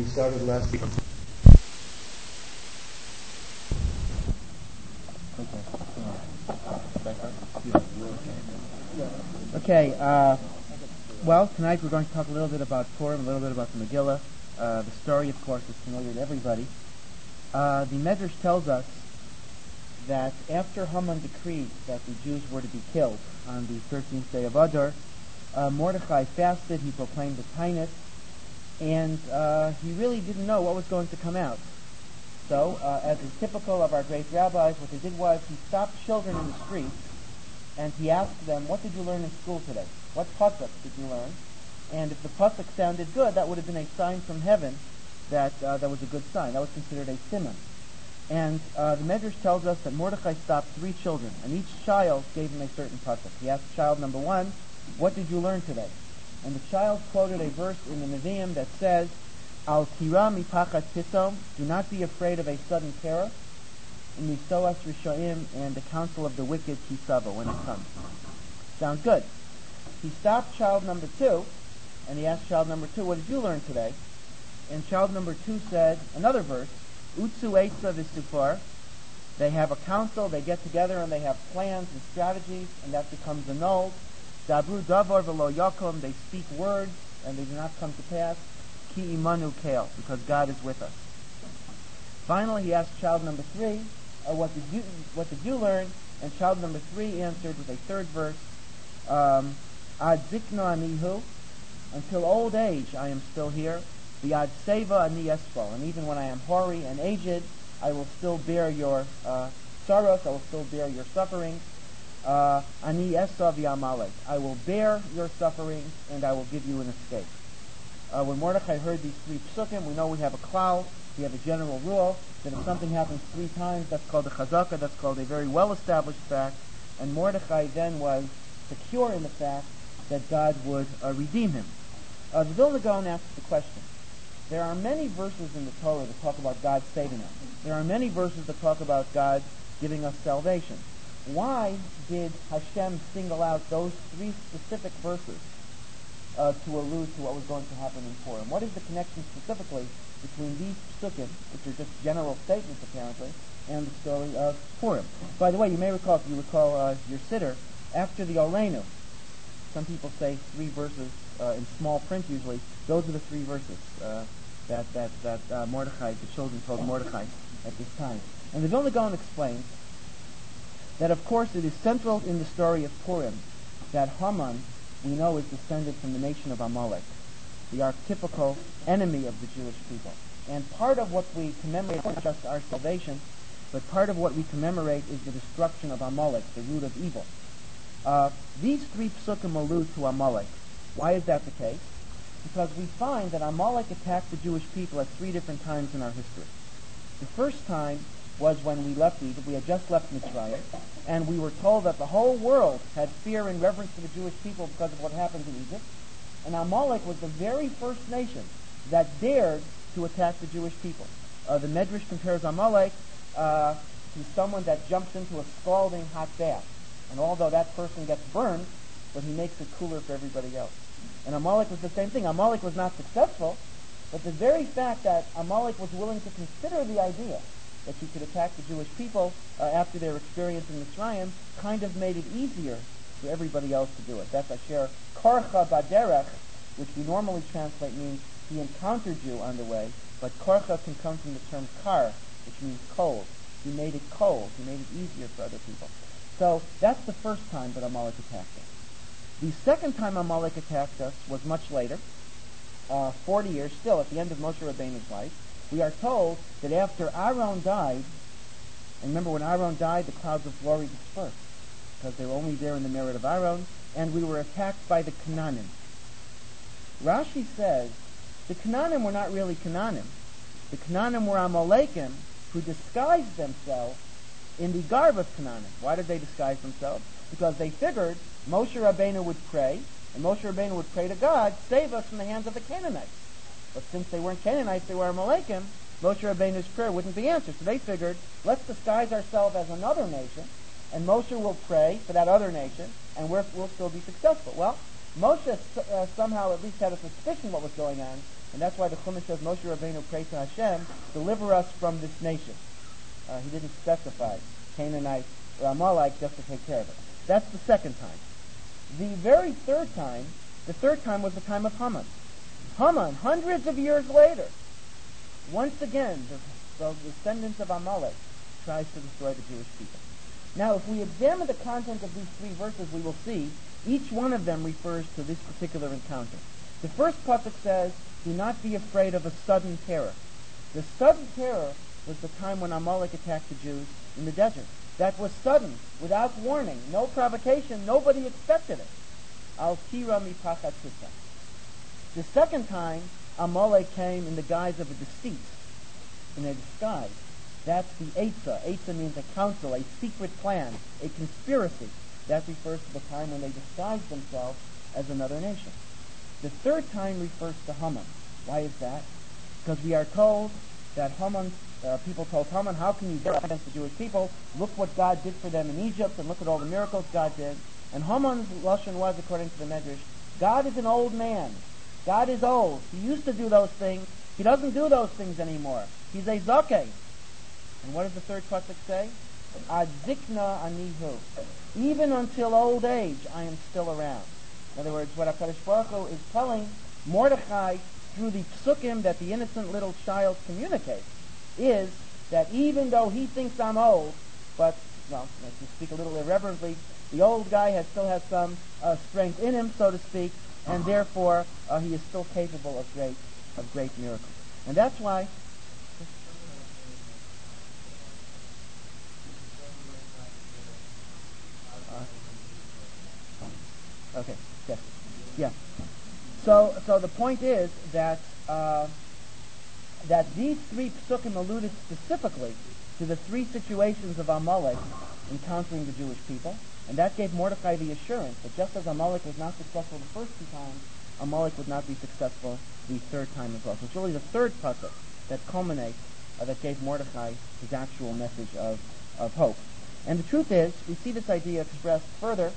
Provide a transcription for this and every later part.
started last week. Okay, well, tonight we're going to talk a little bit about Purim, a little bit about the Megillah. The story, of course, is familiar to everybody. The Medrash tells us that after Haman decreed that the Jews were to be killed on the 13th day of Adar, Mordechai fasted, he proclaimed the Tainus, and he really didn't know what was going to come out. So, as is typical of our great rabbis, what they did was he stopped children in the streets and he asked them, what did you learn in school today? What pasuk did you learn? And if the pasuk sounded good, that would have been a sign from heaven that that was a good sign. That was considered a siman. And the Medrash tells us that Mordechai stopped 3 children, and each child gave him a certain pasuk. He asked child number 1, what did you learn today? And the child quoted a verse in the Nevi'im that says, Al tira mipachat pisom, do not be afraid of a sudden terror, misoas rishoim, and the counsel of the wicked kisava, when it comes. Sounds good. He stopped child number 2, and he asked child number 2, what did you learn today? And child number 2 said, another verse, Utsu Eitza V'Sufar, they have a council, they get together and they have plans and strategies, and that becomes annulled. Dabru Davar V'Lo Yakom, they speak words, and they do not come to pass. Ki Imanu Kale, because God is with us. Finally, he asked child number 3, what did you learn? And child number 3 answered with a third verse, Ad Zikna Anihu, until old age I am still here. The Ad Seva Ani Espo, and even when I am hoary and aged, I will still bear your sorrows, I will still bear your suffering. Ani Esav Yamalek, I will bear your suffering and I will give you an escape. When Mordechai heard these 3 psukim, we know we have a klal, we have a general rule, that if something happens 3 times, that's called a chazaka, that's called a very well-established fact, and Mordechai then was secure in the fact that God would redeem him. The Vilna Gaon asks the question, there are many verses in the Torah that talk about God saving us. There are many verses that talk about God giving us salvation. Why did Hashem single out those 3 specific verses to allude to what was going to happen in Purim? What is the connection specifically between these psukim, which are just general statements apparently, and the story of Purim? By the way, you may recall, if you recall your siddur, after the Oleinu, some people say 3 verses in small print usually. Those are the 3 verses that Mordechai, the children told Mordechai at this time. And the Vilna Gaon explains that, of course, it is central in the story of Purim that Haman, we know, is descended from the nation of Amalek, the archetypical enemy of the Jewish people. And part of what we commemorate is not just our salvation, but part of what we commemorate is the destruction of Amalek, the root of evil. These 3 psukim allude to Amalek. Why is that the case? Because we find that Amalek attacked the Jewish people at 3 different times in our history. The first time was when we left Egypt. We had just left Mitzrayim, and we were told that the whole world had fear and reverence for the Jewish people because of what happened in Egypt. And Amalek was the very first nation that dared to attack the Jewish people. The Medrash compares Amalek to someone that jumps into a scalding hot bath. And although that person gets burned, but he makes it cooler for everybody else. And Amalek was the same thing. Amalek was not successful, but the very fact that Amalek was willing to consider the idea that you could attack the Jewish people after their experience in Mitzrayim kind of made it easier for everybody else to do it. That's Asher Korcha Baderech, which we normally translate means he encountered you on the way, but Korcha can come from the term kar, which means cold. He made it cold. He made it easier for other people. So that's the first time that Amalek attacked us. The second time Amalek attacked us was much later, 40 years still, at the end of Moshe Rabbeinu's life. We are told that after Aaron died, and remember when Aaron died, the clouds of glory dispersed, because they were only there in the merit of Aaron, and we were attacked by the Canaanim. Rashi says, the Canaanim were not really Canaanim. The Canaanim were Amalekim, who disguised themselves in the garb of Canaanim. Why did they disguise themselves? Because they figured Moshe Rabbeinu would pray, and Moshe Rabbeinu would pray to God, save us from the hands of the Canaanites. But since they weren't Canaanites, they were Amalekim, Moshe Rabbeinu's prayer wouldn't be answered. So they figured, let's disguise ourselves as another nation, and Moshe will pray for that other nation, and we'll still be successful. Well, Moshe somehow at least had a suspicion what was going on, And that's why the Chumash says Moshe Rabbeinu prayed to Hashem, deliver us from this nation. He didn't specify Canaanite or Amalek just to take care of it. That's the second time. The very third time, the third time was the time of Haman. Haman, hundreds of years later, once again, the descendants of Amalek tries to destroy the Jewish people. Now, if we examine the content of these three verses, we will see each one of them refers to this particular encounter. The first pasuk says, do not be afraid of a sudden terror. The sudden terror was the time when Amalek attacked the Jews in the desert. That was sudden, without warning, no provocation, nobody expected it. Al tira mipachat tisa. The second time, Amalek came in the guise of a deceit, in a disguise. That's the Eitzah. Eitzah means a counsel, a secret plan, a conspiracy. That refers to the time when they disguised themselves as another nation. The third time refers to Haman. Why is that? Because we are told that Haman, people told Haman, how can you dare against the Jewish people? Look what God did for them in Egypt, and look at all the miracles God did. And Haman's lashon was, according to the Medrash, God is an old man. God is old. He used to do those things. He doesn't do those things anymore. He's a zakeh. And what does the third pasuk say? Ad zikna anihu. Even until old age, I am still around. In other words, what HaKadosh Baruch Hu is telling Mordechai through the psukim that the innocent little child communicates is that even though he thinks I'm old, but, well, to speak a little irreverently, the old guy still has some strength in him, so to speak, and therefore he is still capable of great miracles. And that's why... Okay, yes. Yeah. So the point is that that these three psukim alluded specifically to the three situations of Amalek encountering the Jewish people, and that gave Mordechai the assurance that just as Amalek was not successful the first two times, Amalek would not be successful the third time as well. So it's really the third pasuk that culminates, that gave Mordechai his actual message of hope. And the truth is, we see this idea expressed further.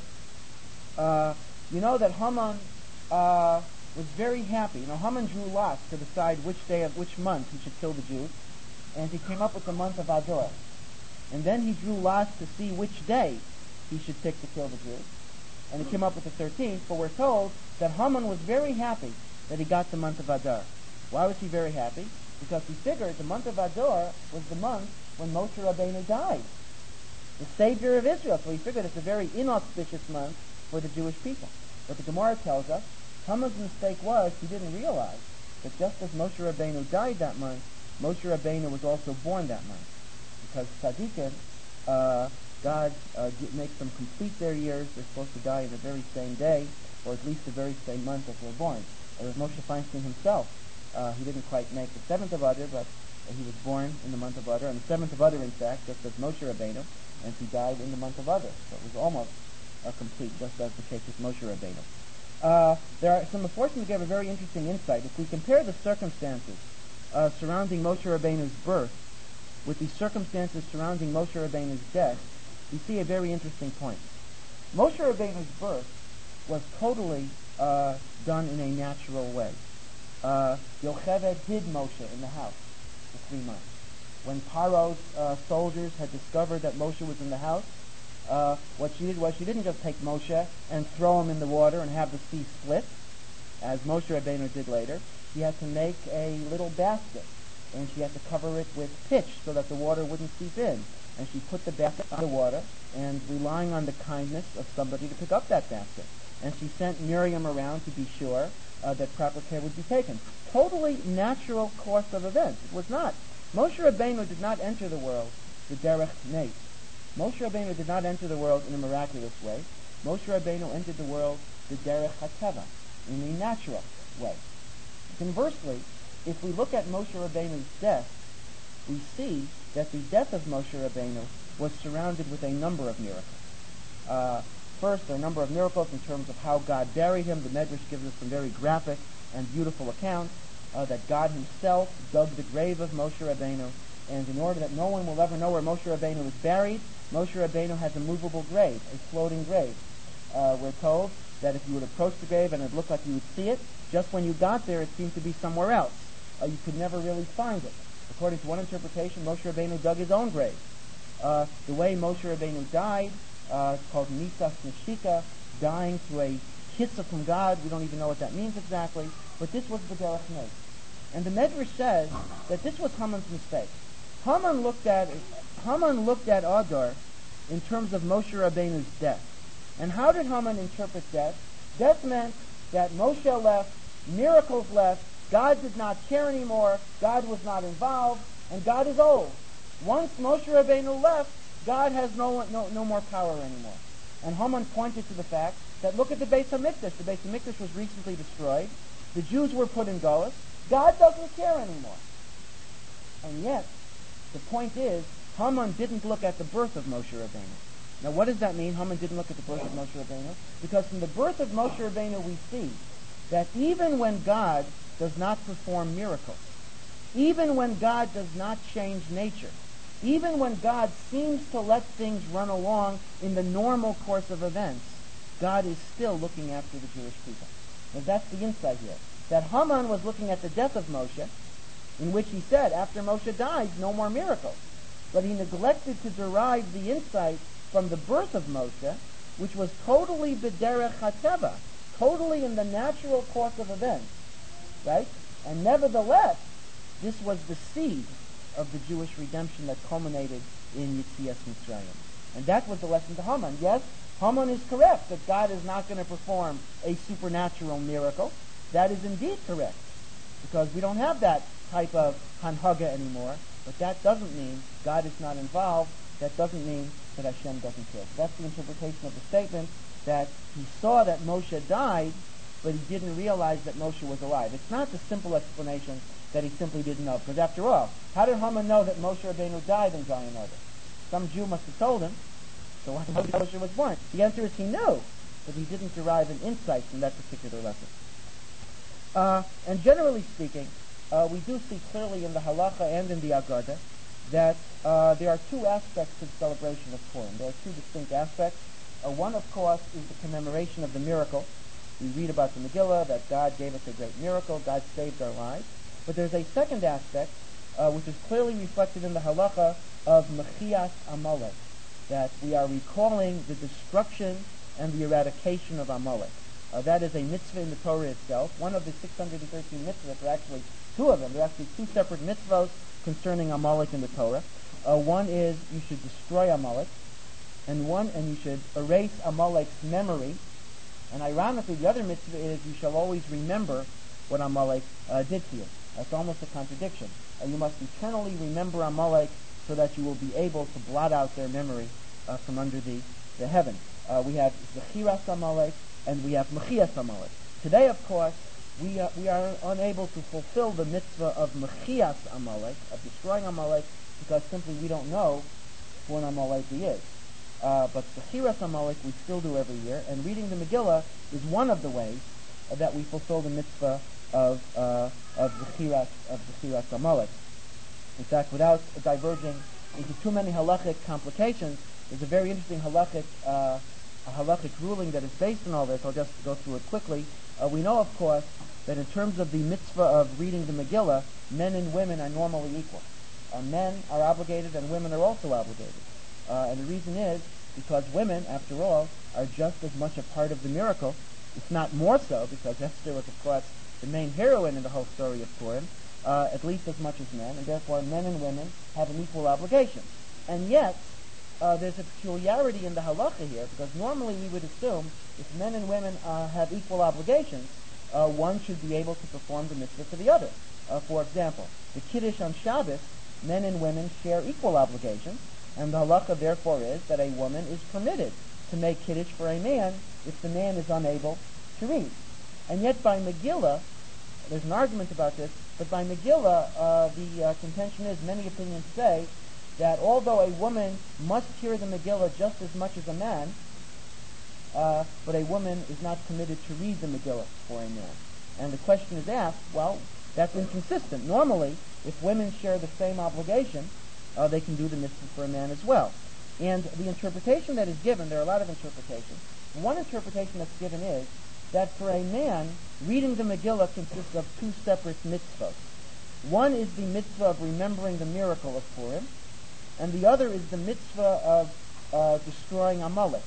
You know that Haman was very happy. You know, Haman drew lots to decide which day of which month he should kill the Jews, and he came up with the month of Adar. And then he drew lots to see which day he should pick to kill the Jews, and he came up with the 13th. But we're told that Haman was very happy that he got the month of Adar. Why was he very happy? Because he figured the month of Adar was the month when Moshe Rabbeinu died, the savior of Israel. So he figured it's a very inauspicious month for the Jewish people. But the Gemara tells us Haman's mistake was he didn't realize that just as Moshe Rabbeinu died that month, Moshe Rabbeinu was also born that month. Because tzaddikim, God makes them complete their years. They're supposed to die in the very same day, or at least the very same month as they're born. As Moshe Feinstein himself, he didn't quite make the 7th of Adar, but he was born in the month of Adar, and the 7th of Adar, in fact, just as Moshe Rabbeinu, and he died in the month of Adar. So it was almost complete, just as the case with Moshe Rabbeinu. There are some Meforshim give a very interesting insight. If we compare the circumstances surrounding Moshe Rabbeinu's birth with the circumstances surrounding Moshe Rabbeinu's death, we see a very interesting point. Moshe Rabbeinu's birth was totally done in a natural way. Yocheved hid Moshe in the house for 3 months. When Paro's soldiers had discovered that Moshe was in the house, what she did was she didn't just take Moshe and throw him in the water and have the sea split, as Moshe Rabbeinu did later. She had to make a little basket, and she had to cover it with pitch so that the water wouldn't seep in. And she put the basket on the water, and relying on the kindness of somebody to pick up that basket. And she sent Miriam around to be sure that proper care would be taken. Totally natural course of events. It was not. Moshe Rabbeinu did not enter the world the derech nes. Moshe Rabbeinu did not enter the world in a miraculous way. Moshe Rabbeinu entered the world the derech hateva, in a natural way. Conversely, if we look at Moshe Rabbeinu's death, we see that the death of Moshe Rabbeinu was surrounded with a number of miracles. First, there are a number of miracles in terms of how God buried him. The Medrash gives us some very graphic and beautiful accounts that God himself dug the grave of Moshe Rabbeinu, and in order that no one will ever know where Moshe Rabbeinu is buried, Moshe Rabbeinu has a movable grave, a floating grave. We're told that if you would approach the grave and it looked like you would see it, just when you got there, it seemed to be somewhere else. You could never really find it. According to one interpretation, Moshe Rabbeinu dug his own grave. The way Moshe Rabbeinu died, it's called Nisas Neshika, dying through a kiss from God. We don't even know what that means exactly, but this was the Derech Nez. And the Medrash says that this was Haman's mistake. Haman looked at Adar in terms of Moshe Rabbeinu's death. And how did Haman interpret death? Death meant that Moshe left, miracles left, God did not care anymore, God was not involved, and God is old. Once Moshe Rabbeinu left, God has no more power anymore. And Haman pointed to the fact that look at the Beis HaMikdash. The Beis HaMikdash was recently destroyed. The Jews were put in Golus. God doesn't care anymore. And yet, the point is, Haman didn't look at the birth of Moshe Rabbeinu. Now, what does that mean? Haman didn't look at the birth of Moshe Rabbeinu? Because from the birth of Moshe Rabbeinu, we see that even when God does not perform miracles, even when God does not change nature, even when God seems to let things run along in the normal course of events, God is still looking after the Jewish people. Now, that's the insight here. That Haman was looking at the death of Moshe, in which he said, after Moshe dies, no more miracles. But he neglected to derive the insight from the birth of Moshe, which was totally b'derech hateva, totally in the natural course of events, right? And nevertheless, this was the seed of the Jewish redemption that culminated in Yetzias Mitzrayim. And that was the lesson to Haman. Yes, Haman is correct that God is not going to perform a supernatural miracle. That is indeed correct, because we don't have that type of hanhaga anymore. But that doesn't mean God is not involved. That doesn't mean that Hashem doesn't care. So that's the interpretation of the statement, that he saw that Moshe died, but he didn't realize that Moshe was alive. It's not the simple explanation that he simply didn't know. Because after all, how did Haman know that Moshe Rabbeinu died in Zion Order? Some Jew must have told him. So why did Moshe was born? The answer is he knew, but he didn't derive an insight from that particular lesson. And generally speaking, we do see clearly in the halacha and in the Agada that there are two aspects to the celebration of Purim. There are two distinct aspects. One, of course, is the commemoration of the miracle. We read about the Megillah, that God gave us a great miracle, God saved our lives. But there's a second aspect, which is clearly reflected in the halacha of Mechias Amalek, that we are recalling the destruction and the eradication of Amalek. That is a mitzvah in the Torah itself. One of the 613 mitzvahs, there are actually two of them. There are actually two separate mitzvahs concerning Amalek in the Torah. One is you should destroy Amalek, and you should erase Amalek's memory. And ironically, the other mitzvah is you shall always remember what Amalek did to you. That's almost a contradiction. You must eternally remember Amalek so that you will be able to blot out their memory from under the heaven. We have Zechiras Amalek, and we have Mechias Amalek. Today, of course, we are unable to fulfill the mitzvah of Mechias Amalek, of destroying Amalek, because simply we don't know who an Amaleki is. But Zechiras Amalek we still do every year, and reading the Megillah is one of the ways that we fulfill the mitzvah of Zechiras Amalek. In fact, without diverging into too many halachic complications, there's a very interesting halachic ruling that is based on all this. I'll just go through it quickly. We know, of course, that in terms of the mitzvah of reading the Megillah, men and women are normally equal. Men are obligated and women are also obligated. And the reason is because women, after all, are just as much a part of the miracle, if not more so, because Esther was, of course, the main heroine in the whole story of Purim, at least as much as men, and therefore men and women have an equal obligation. And yet, there's a peculiarity in the halacha here, because normally we would assume if men and women have equal obligations, one should be able to perform the mitzvah for the other. For example, the Kiddush on Shabbos, men and women share equal obligations, and the halacha therefore is that a woman is permitted to make Kiddush for a man if the man is unable to read. And yet by Megillah, there's an argument about this, but by Megillah, the contention is, many opinions say, that although a woman must hear the Megillah just as much as a man, but a woman is not permitted to read the Megillah for a man. And the question is asked, well, that's inconsistent. Normally, if women share the same obligation, they can do the mitzvah for a man as well. And the interpretation that is given, there are a lot of interpretations. One interpretation that's given is that for a man, reading the Megillah consists of two separate mitzvahs. One is the mitzvah of remembering the miracle of Purim, and the other is the mitzvah of destroying Amalek.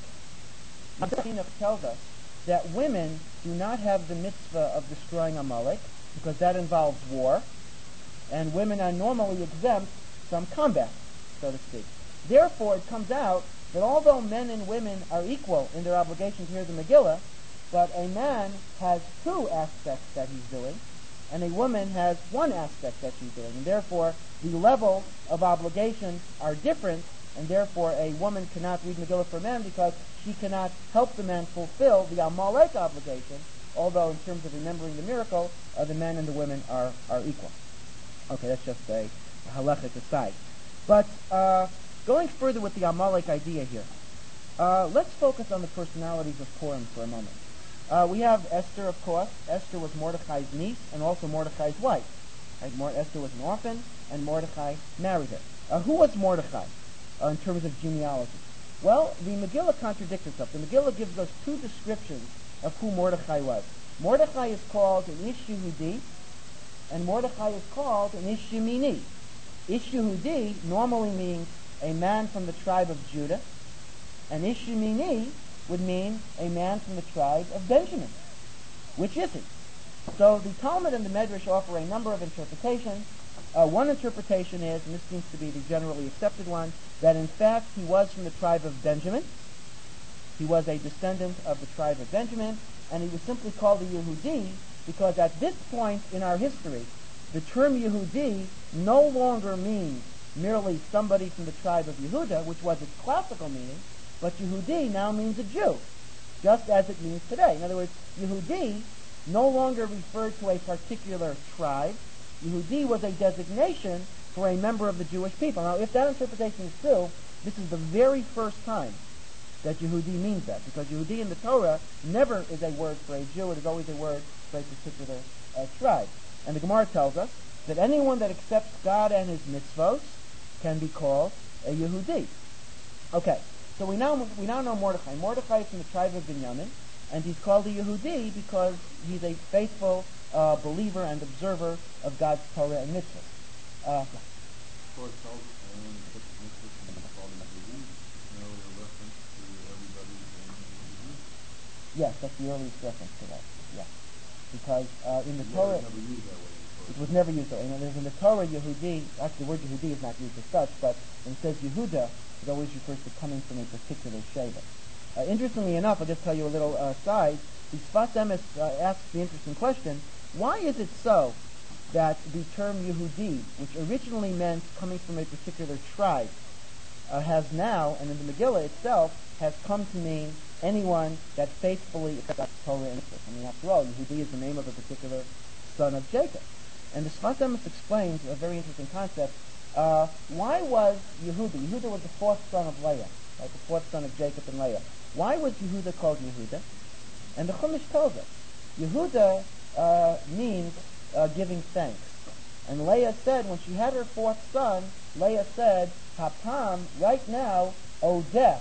Enoch tells us that women do not have the mitzvah of destroying Amalek because that involves war, and women are normally exempt from combat, so to speak. Therefore, it comes out that although men and women are equal in their obligation to hear the Megillah, but a man has two aspects that he's doing, and a woman has one aspect that she's doing. And therefore, the level of obligation are different, and therefore a woman cannot read Megillah for a man because she cannot help the man fulfill the Amalek obligation, although in terms of remembering the miracle, the men and the women are equal. Okay, that's just a halachic aside. But going further with the Amalek idea here, let's focus on the personalities of Purim for a moment. We have Esther, of course. Esther was Mordechai's niece and also Mordechai's wife. Right? Esther was an orphan, and Mordechai married her. Who was Mordechai in terms of genealogy? Well, the Megillah contradicts itself. The Megillah gives us two descriptions of who Mordechai was. Mordechai is called an Ish Yehudi, and Mordechai is called an Ish Yemini. Ish Yehudi normally means a man from the tribe of Judah, and Ish Yemini would mean a man from the tribe of Benjamin. Which is he? So the Talmud and the Medrash offer a number of interpretations. One interpretation is, and this seems to be the generally accepted one, that in fact he was from the tribe of Benjamin. He was a descendant of the tribe of Benjamin, and he was simply called a Yehudi because at this point in our history, the term Yehudi no longer means merely somebody from the tribe of Yehuda, which was its classical meaning, but Yehudi now means a Jew, just as it means today. In other words, Yehudi no longer referred to a particular tribe. Yehudi was a designation for a member of the Jewish people. Now, if that interpretation is true, this is the very first time that Yehudi means that, because Yehudi in the Torah never is a word for a Jew. It is always a word for a particular tribe. And the Gemara tells us that anyone that accepts God and his mitzvos can be called a Yehudi. Okay, so we now know Mordechai. Mordechai is from the tribe of Binyamin, and he's called a Yehudi because he's a faithful believer and observer of God's Torah and mitzvahs. Yes, that's the earliest reference to that. Yeah, because in the Torah, it was never used that way. In the Torah, Yehudi, actually the word Yehudi is not used as such, but when it says Yehuda, it always refers to coming from a particular Sheva. Interestingly enough, I'll just tell you a little aside. The Sfas Emes asks the interesting question: why is it so that the term Yehudi, which originally meant coming from a particular tribe, has now, and in the Megillah itself, has come to mean anyone that faithfully accepts Torah and mitzvahs? I mean, after all, Yehudi is the name of a particular son of Jacob. And the Sfas Emes explains a very interesting concept. Why was Yehuda? Yehuda was the fourth son of Leah, right? The fourth son of Jacob and Leah. Why was Yehuda called Yehuda? And the Chumash tells us Yehuda means giving thanks. And Leah said, when she had her fourth son, Leah said, Hapam, right now, Odeh,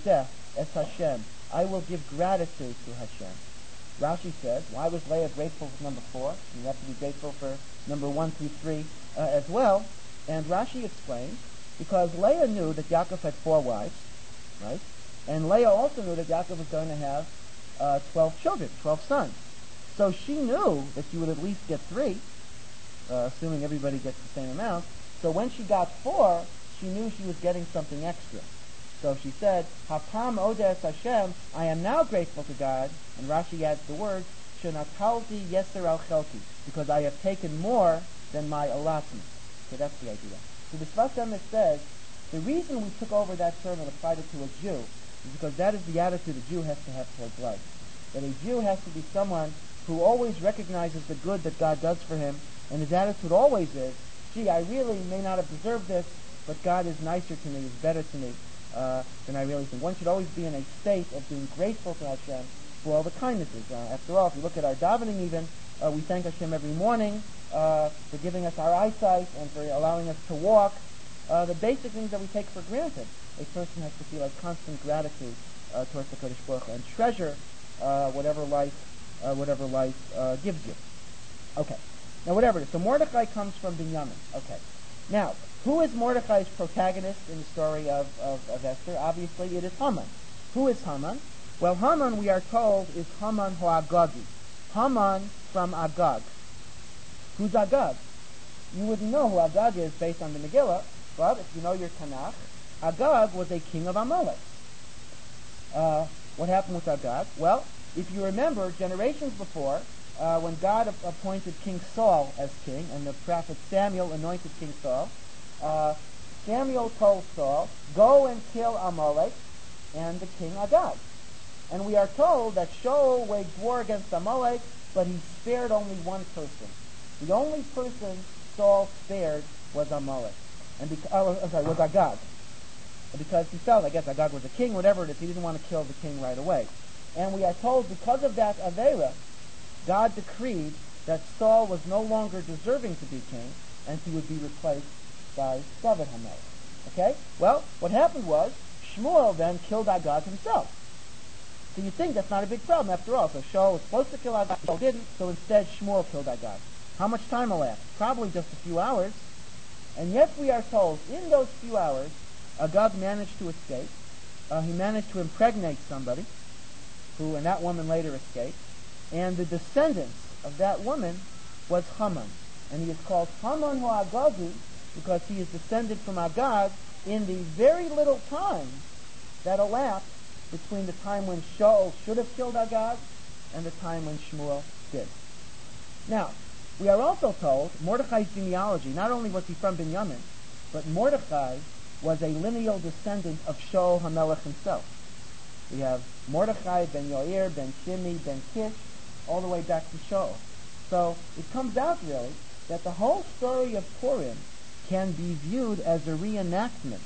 es Hashem. I will give gratitude to Hashem. Rashi says, why was Leah grateful for number 4? You have to be grateful for number 1 through 3 as well. And Rashi explains, because Leah knew that Yaakov had 4 wives, right? And Leah also knew that Yaakov was going to have 12 children, 12 sons. So she knew that she would at least get 3, assuming everybody gets the same amount. So when she got 4, she knew she was getting something extra. So she said, Hapam Odes Hashem, I am now grateful to God. And Rashi adds the word, Shenatalti Yeser al Chelki, because I have taken more than my allotment. So that's the idea. So the Sfas Emes says, the reason we took over that term and applied it to a Jew is because that is the attitude a Jew has to have towards life. That a Jew has to be someone who always recognizes the good that God does for him, and his attitude always is, gee, I really may not have deserved this, but God is nicer to me, is better to me than I really think. One should always be in a state of being grateful to Hashem for all the kindnesses. After all, if you look at our davening even, we thank Hashem every morning for giving us our eyesight and for allowing us to walk, the basic things that we take for granted. a person has to feel a constant gratitude towards the Kodesh Baruch Hu and treasure whatever life gives you. Okay. Now, whatever it is. So Mordechai comes from Binyamin. Okay. Now, who is Mordechai's protagonist in the story of Esther? Obviously, it is Haman. Who is Haman? Well, Haman, we are told, is Haman Hoagagi. Haman from Agag. Who's Agag? You wouldn't know who Agag is based on the Megillah, but if you know your Tanakh, Agag was a king of Amalek. What happened with Agag? Well, if you remember, generations before, when God appointed King Saul as king, and the prophet Samuel anointed King Saul, Samuel told Saul, go and kill Amalek and the king Agag. And we are told that Shaul waged war against Amalek, but he spared only one person. The only person Saul spared was Amalek, was Agag. Because he felt, I guess Agag was a king, whatever it is, he didn't want to kill the king right away. And we are told because of that Aveira, God decreed that Saul was no longer deserving to be king, and he would be replaced by David HaMelech. Okay? Well, what happened was, Shmuel then killed Agag himself. So you think that's not a big problem after all. So Shaul was supposed to kill Agag, Shaul didn't, so instead Shmuel killed Agag. How much time elapsed? Probably just a few hours. And yet we are told, in those few hours, Agag managed to escape. He managed to impregnate somebody, and that woman later escaped. And the descendant of that woman was Haman. And he is called Haman Hoagagi because he is descended from Agag in the very little time that elapsed between the time when Shaul should have killed Agag and the time when Shmuel did. Now, we are also told Mordechai's genealogy, not only was he from Binyamin, but Mordechai was a lineal descendant of Shaul HaMelech himself. We have Mordechai ben Yair, ben Shimi, ben Kish, all the way back to Shaul. So it comes out really that the whole story of Purim can be viewed as a reenactment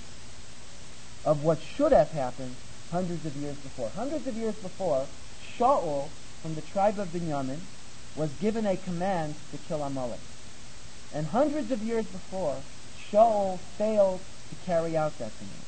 of what should have happened hundreds of years before. Hundreds of years before, Shaul, from the tribe of Binyamin, was given a command to kill Amalek. And hundreds of years before, Shaul failed to carry out that command.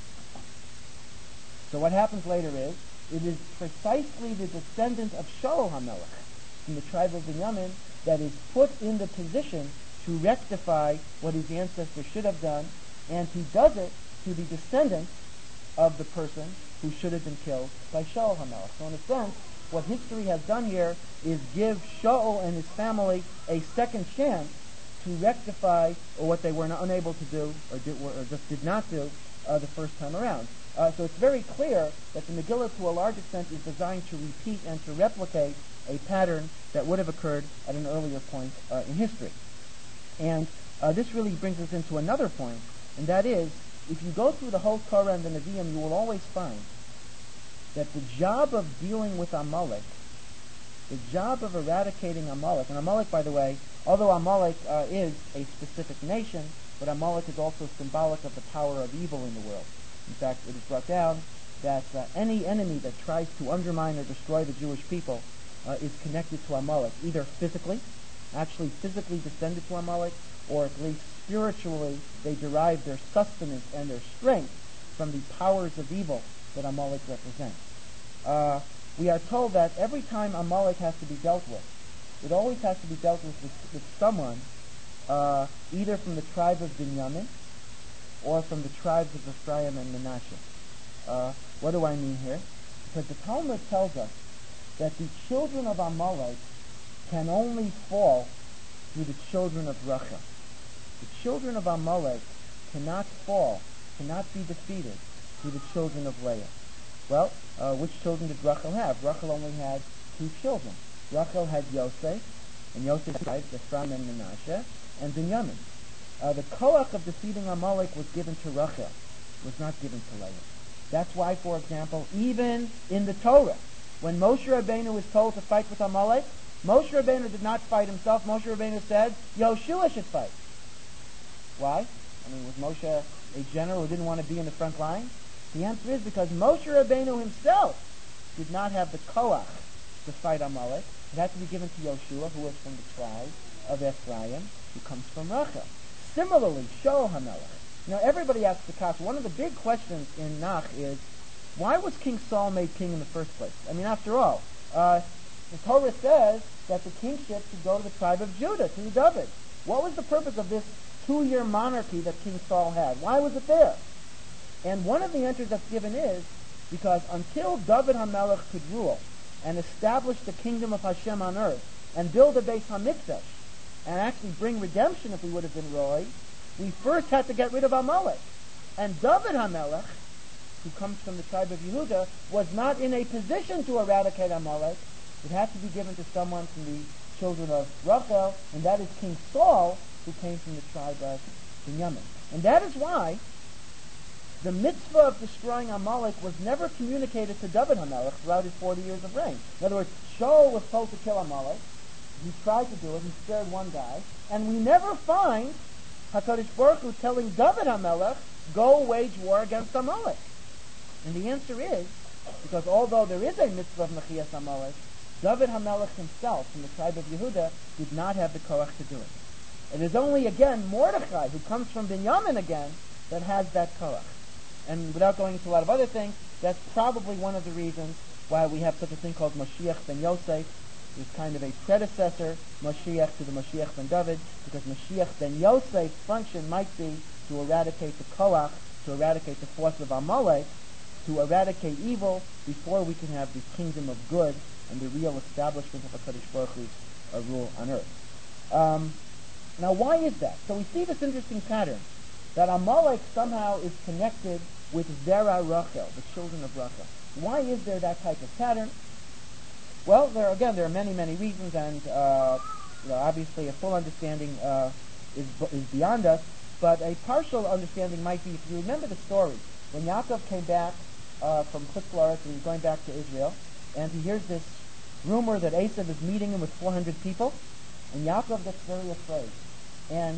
So what happens later is, it is precisely the descendant of Shaul HaMelech, from the tribe of Binyamin, that is put in the position to rectify what his ancestors should have done, and he does it to the descendants of the person who should have been killed by Shaul HaMelech. So in a sense, what history has done here is give Shaul and his family a second chance to rectify what they were unable to do or just did not do the first time around. So it's very clear that the Megillah, to a large extent, is designed to repeat and to replicate a pattern that would have occurred at an earlier point in history. And this really brings us into another point, and that is, if you go through the whole Torah and the Nevi'im, you will always find that the job of dealing with Amalek, the job of eradicating Amalek, and Amalek, by the way, although Amalek is a specific nation, but Amalek is also symbolic of the power of evil in the world. In fact, it is brought down that any enemy that tries to undermine or destroy the Jewish people is connected to Amalek, either actually physically descended to Amalek, or at least spiritually they derive their sustenance and their strength from the powers of evil that Amalek represents. We are told that every time Amalek has to be dealt with, it always has to be dealt with someone either from the tribe of Binyamin or from the tribes of Ephraim and Menashe. What do I mean here? Because the Talmud tells us that the children of Amalek can only fall through the children of Rachel. The children of Amalek cannot fall, cannot be defeated through the children of Leah. Well, which children did Rachel have? Rachel only had two children. Rachel had Yosef, and Yosef had Ephraim and Menashe, and Binyamin. The koach of defeating Amalek was given to Rachel, was not given to Leah. That's why, for example, even in the Torah, when Moshe Rabbeinu was told to fight with Amalek, Moshe Rabbeinu did not fight himself. Moshe Rabbeinu said, Yoshua should fight. Why? Was Moshe a general who didn't want to be in the front line? The answer is because Moshe Rabbeinu himself did not have the koach to fight Amalek. It had to be given to Yoshua, who was from the tribe of Ephraim, who comes from Rachel. Similarly, Shaul HaMelech. Everybody asks the kasha. One of the big questions in Nach is, why was King Saul made king in the first place? After all, the Torah says that the kingship should go to the tribe of Judah, to David. What was the purpose of this 2-year monarchy that King Saul had? Why was it there? And one of the answers that's given is because until David HaMelech could rule and establish the kingdom of Hashem on earth and build a Beis HaMikdash and actually bring redemption if we would have been Roy, we first had to get rid of Amalek. And David HaMelech, who comes from the tribe of Yehuda, was not in a position to eradicate Amalek. It had to be given to someone from the children of Rachel, and that is King Saul, who came from the tribe of Binyamin. And that is why the mitzvah of destroying Amalek was never communicated to David HaMelech throughout his 40 years of reign. In other words, Shaul was told to kill Amalek. He tried to do it. He spared one guy. And we never find HaKadosh Baruch Hu telling David HaMelech, go wage war against Amalek. And the answer is, because although there is a mitzvah of Mechias Amalek, David HaMelech himself, from the tribe of Yehuda, did not have the koach to do it. It is only, again, Mordechai, who comes from Binyamin again, that has that koach. And without going into a lot of other things, that's probably one of the reasons why we have such a thing called Mashiach ben Yosef. It's kind of a predecessor, Mashiach, to the Mashiach ben David, because Mashiach ben Yosef's function might be to eradicate the koach, to eradicate the force of Amalek, to eradicate evil before we can have the kingdom of good and the real establishment of HaKadosh Baruch Hu's rule on earth. Now, why is that? So we see this interesting pattern, that Amalek somehow is connected with Zera Rachel, the children of Rachel. Why is there that type of pattern? Well, there are many, many reasons, and obviously a full understanding is beyond us, but a partial understanding might be, if you remember the story, when Yaakov came back from Chutz La'aretz, he was going back to Israel, and he hears this rumor that Esav is meeting him with 400 people, and Yaakov gets very afraid. And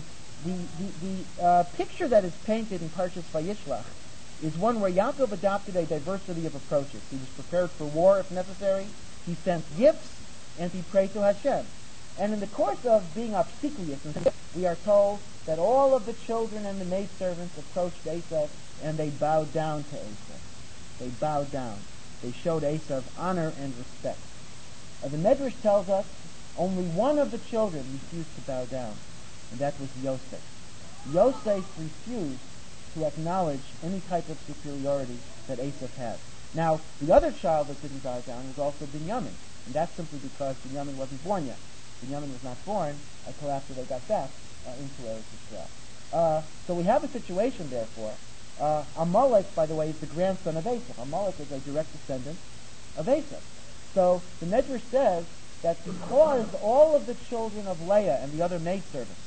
the picture that is painted in Parshas Vayishlach is one where Yaakov adopted a diversity of approaches. He was prepared for war if necessary, he sent gifts, and he prayed to Hashem. And in the course of being obsequious, we are told that all of the children and the maidservants approached Esav, and they bowed down to Esav. They bowed down. They showed Esav honor and respect. The Medrash tells us only one of the children refused to bow down, and that was Yosef. Yosef refused to acknowledge any type of superiority that Esav had. Now, the other child that didn't bow down was also Binyamin, and that's simply because Binyamin wasn't born yet. Binyamin was not born until after they got back into Eretz Yisrael. So we have a situation, therefore. Amalek, by the way, is the grandson of Esav. Amalek is a direct descendant of Esav. So the Medrash says that because all of the children of Leah and the other maidservants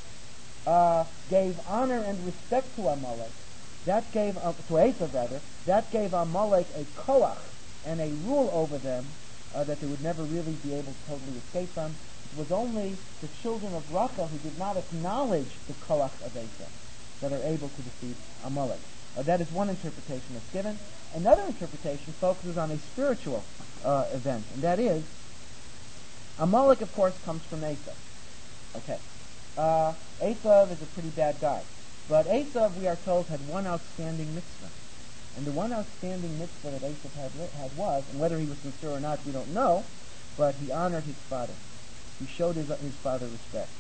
gave honor and respect to Amalek, that gave to Esav rather, that gave Amalek a koach and a rule over them that they would never really be able to totally escape from. It was only the children of Rachel who did not acknowledge the koach of Esav that are able to defeat Amalek. That is one interpretation that's given. Another interpretation focuses on a spiritual event, and that is Amalek, of course, comes from Esav. Okay. Esav is a pretty bad guy. But Esav, we are told, had one outstanding mitzvah. And the one outstanding mitzvah that Esav had was, and whether he was sincere or not, we don't know, but he honored his father. He showed his father respect.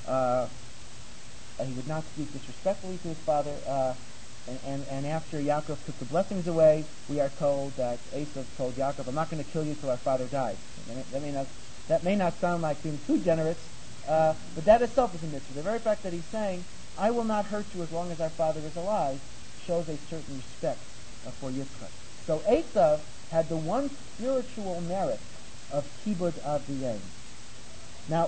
He would not speak disrespectfully to his father. And after Yaakov took the blessings away, we are told that Esav told Yaakov, I'm not going to kill you till our father dies. That may not sound like being too generous, but that itself is a mitzvah. The very fact that he's saying, I will not hurt you as long as our father is alive, shows a certain respect for Yitzchak. So Esav had the one spiritual merit of Kibud Aviyim. Now,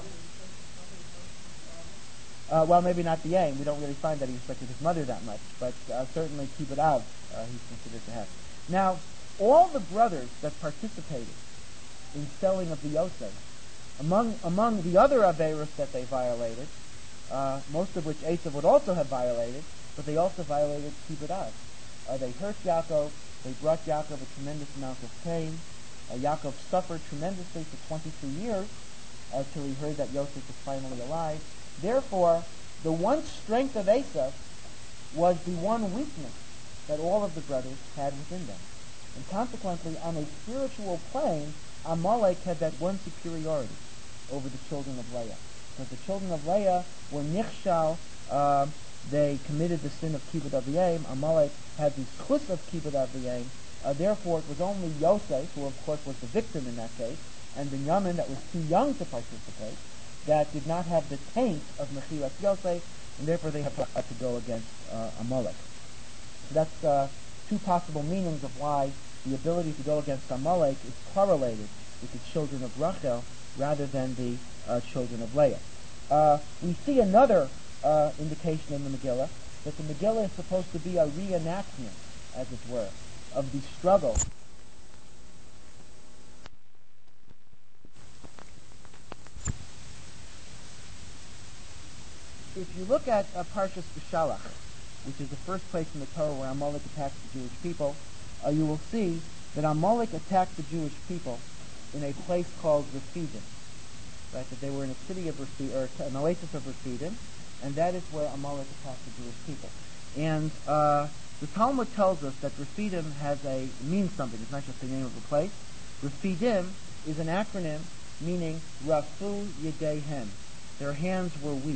well, maybe not the aim. We don't really find that he respected his mother that much, but certainly Kibud Av he's considered to have. Now, all the brothers that participated in selling of the Yosef, among the other Averos that they violated, most of which Esav would also have violated, but they also violated Kibud Av. They hurt Yaakov. They brought Yaakov a tremendous amount of pain. Yaakov suffered tremendously for 22 years until he heard that Yosef was finally alive. Therefore, the one strength of Esav was the one weakness that all of the brothers had within them. And consequently, on a spiritual plane, Amalek had that one superiority over the children of Leah. Because the children of Leah were nichshal, they committed the sin of kibbud aviyim. Amalek had the chus of kibbud aviyim. Therefore, it was only Yosef, who of course was the victim in that case, and Binyamin, that was too young to participate, that did not have the taint of Mechilas Yosef, and therefore they have to go against Amalek. So that's two possible meanings of why the ability to go against Amalek is correlated with the children of Rachel rather than the children of Leah. We see another indication in the Megillah that the Megillah is supposed to be a reenactment, as it were, of the struggle if you look at Parshas Beshalach, which is the first place in the Torah where Amalek attacks the Jewish people, you will see that Amalek attacked the Jewish people in a place called Rephidim. Right, that they were in a city of Rephidim, or an oasis of Rephidim, and that is where Amalek attacked the Jewish people. And the Talmud tells us that Rephidim means something. It's not just the name of a place. Rephidim is an acronym meaning Rafu Yedehem. Their hands were weak.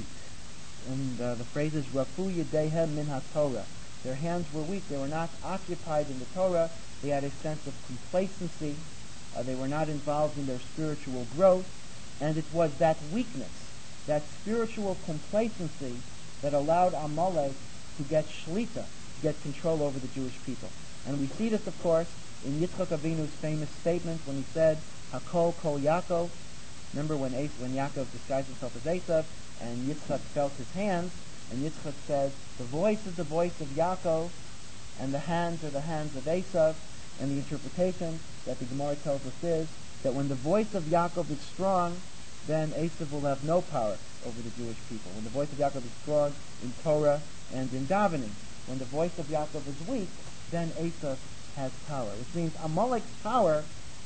And the phrase is Rafu Yedehem min HaTorah. Their hands were weak. They were not occupied in the Torah. They had a sense of complacency. They were not involved in their spiritual growth. And it was that weakness, that spiritual complacency, that allowed Amalek to get shlita, get control over the Jewish people. And we see this, of course, in Yitzchak Avinu's famous statement when he said, Hakol Kol Yaakov. Remember when Yaakov disguised himself as Esav, and Yitzchak felt his hands, and Yitzchak said, the voice is the voice of Yaakov, and the hands are the hands of Esav. And the interpretation that the Gemara tells us is that when the voice of Yaakov is strong, then Esav will have no power over the Jewish people. When the voice of Yaakov is strong in Torah and in davening, when the voice of Yaakov is weak, then Esav has power. Which means Amalek's power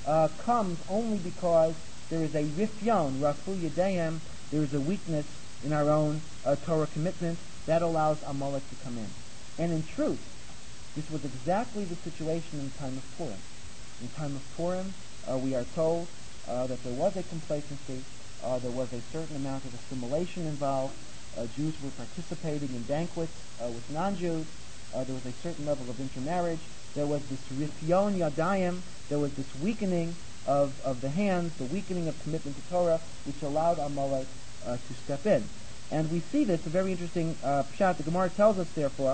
comes only because there is a rifyon, Rafu Yedeim, there is a weakness in our own Torah commitment that allows Amalek to come in. And in truth, this was exactly the situation in the time of Purim. In the time of Purim, we are told that there was a complacency, there was a certain amount of assimilation involved, Jews were participating in banquets with non-Jews, there was a certain level of intermarriage, there was this rifyon yadayim, there was this weakening of the hands, the weakening of commitment to Torah, which allowed Amalek to step in. And we see this, a very interesting pshat. The Gemara tells us, therefore,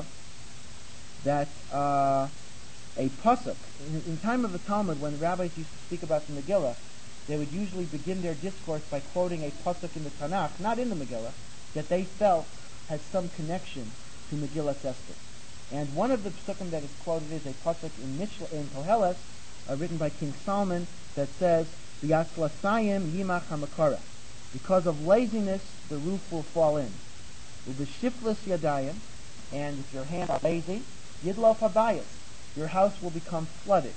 that a pasuk, in time of the Talmud, when rabbis used to speak about the Megillah, they would usually begin their discourse by quoting a pasuk in the Tanakh, not in the Megillah, that they felt had some connection to Megillah Esther. And one of the psukim that is quoted is a pasuk in Koheles, written by King Solomon, that says, "V'yatzlasayim yimach hamakara." Because of laziness, the roof will fall in. U'b'shiflis yadayim, and if your hands are lazy, yidlof habayis, your house will become flooded.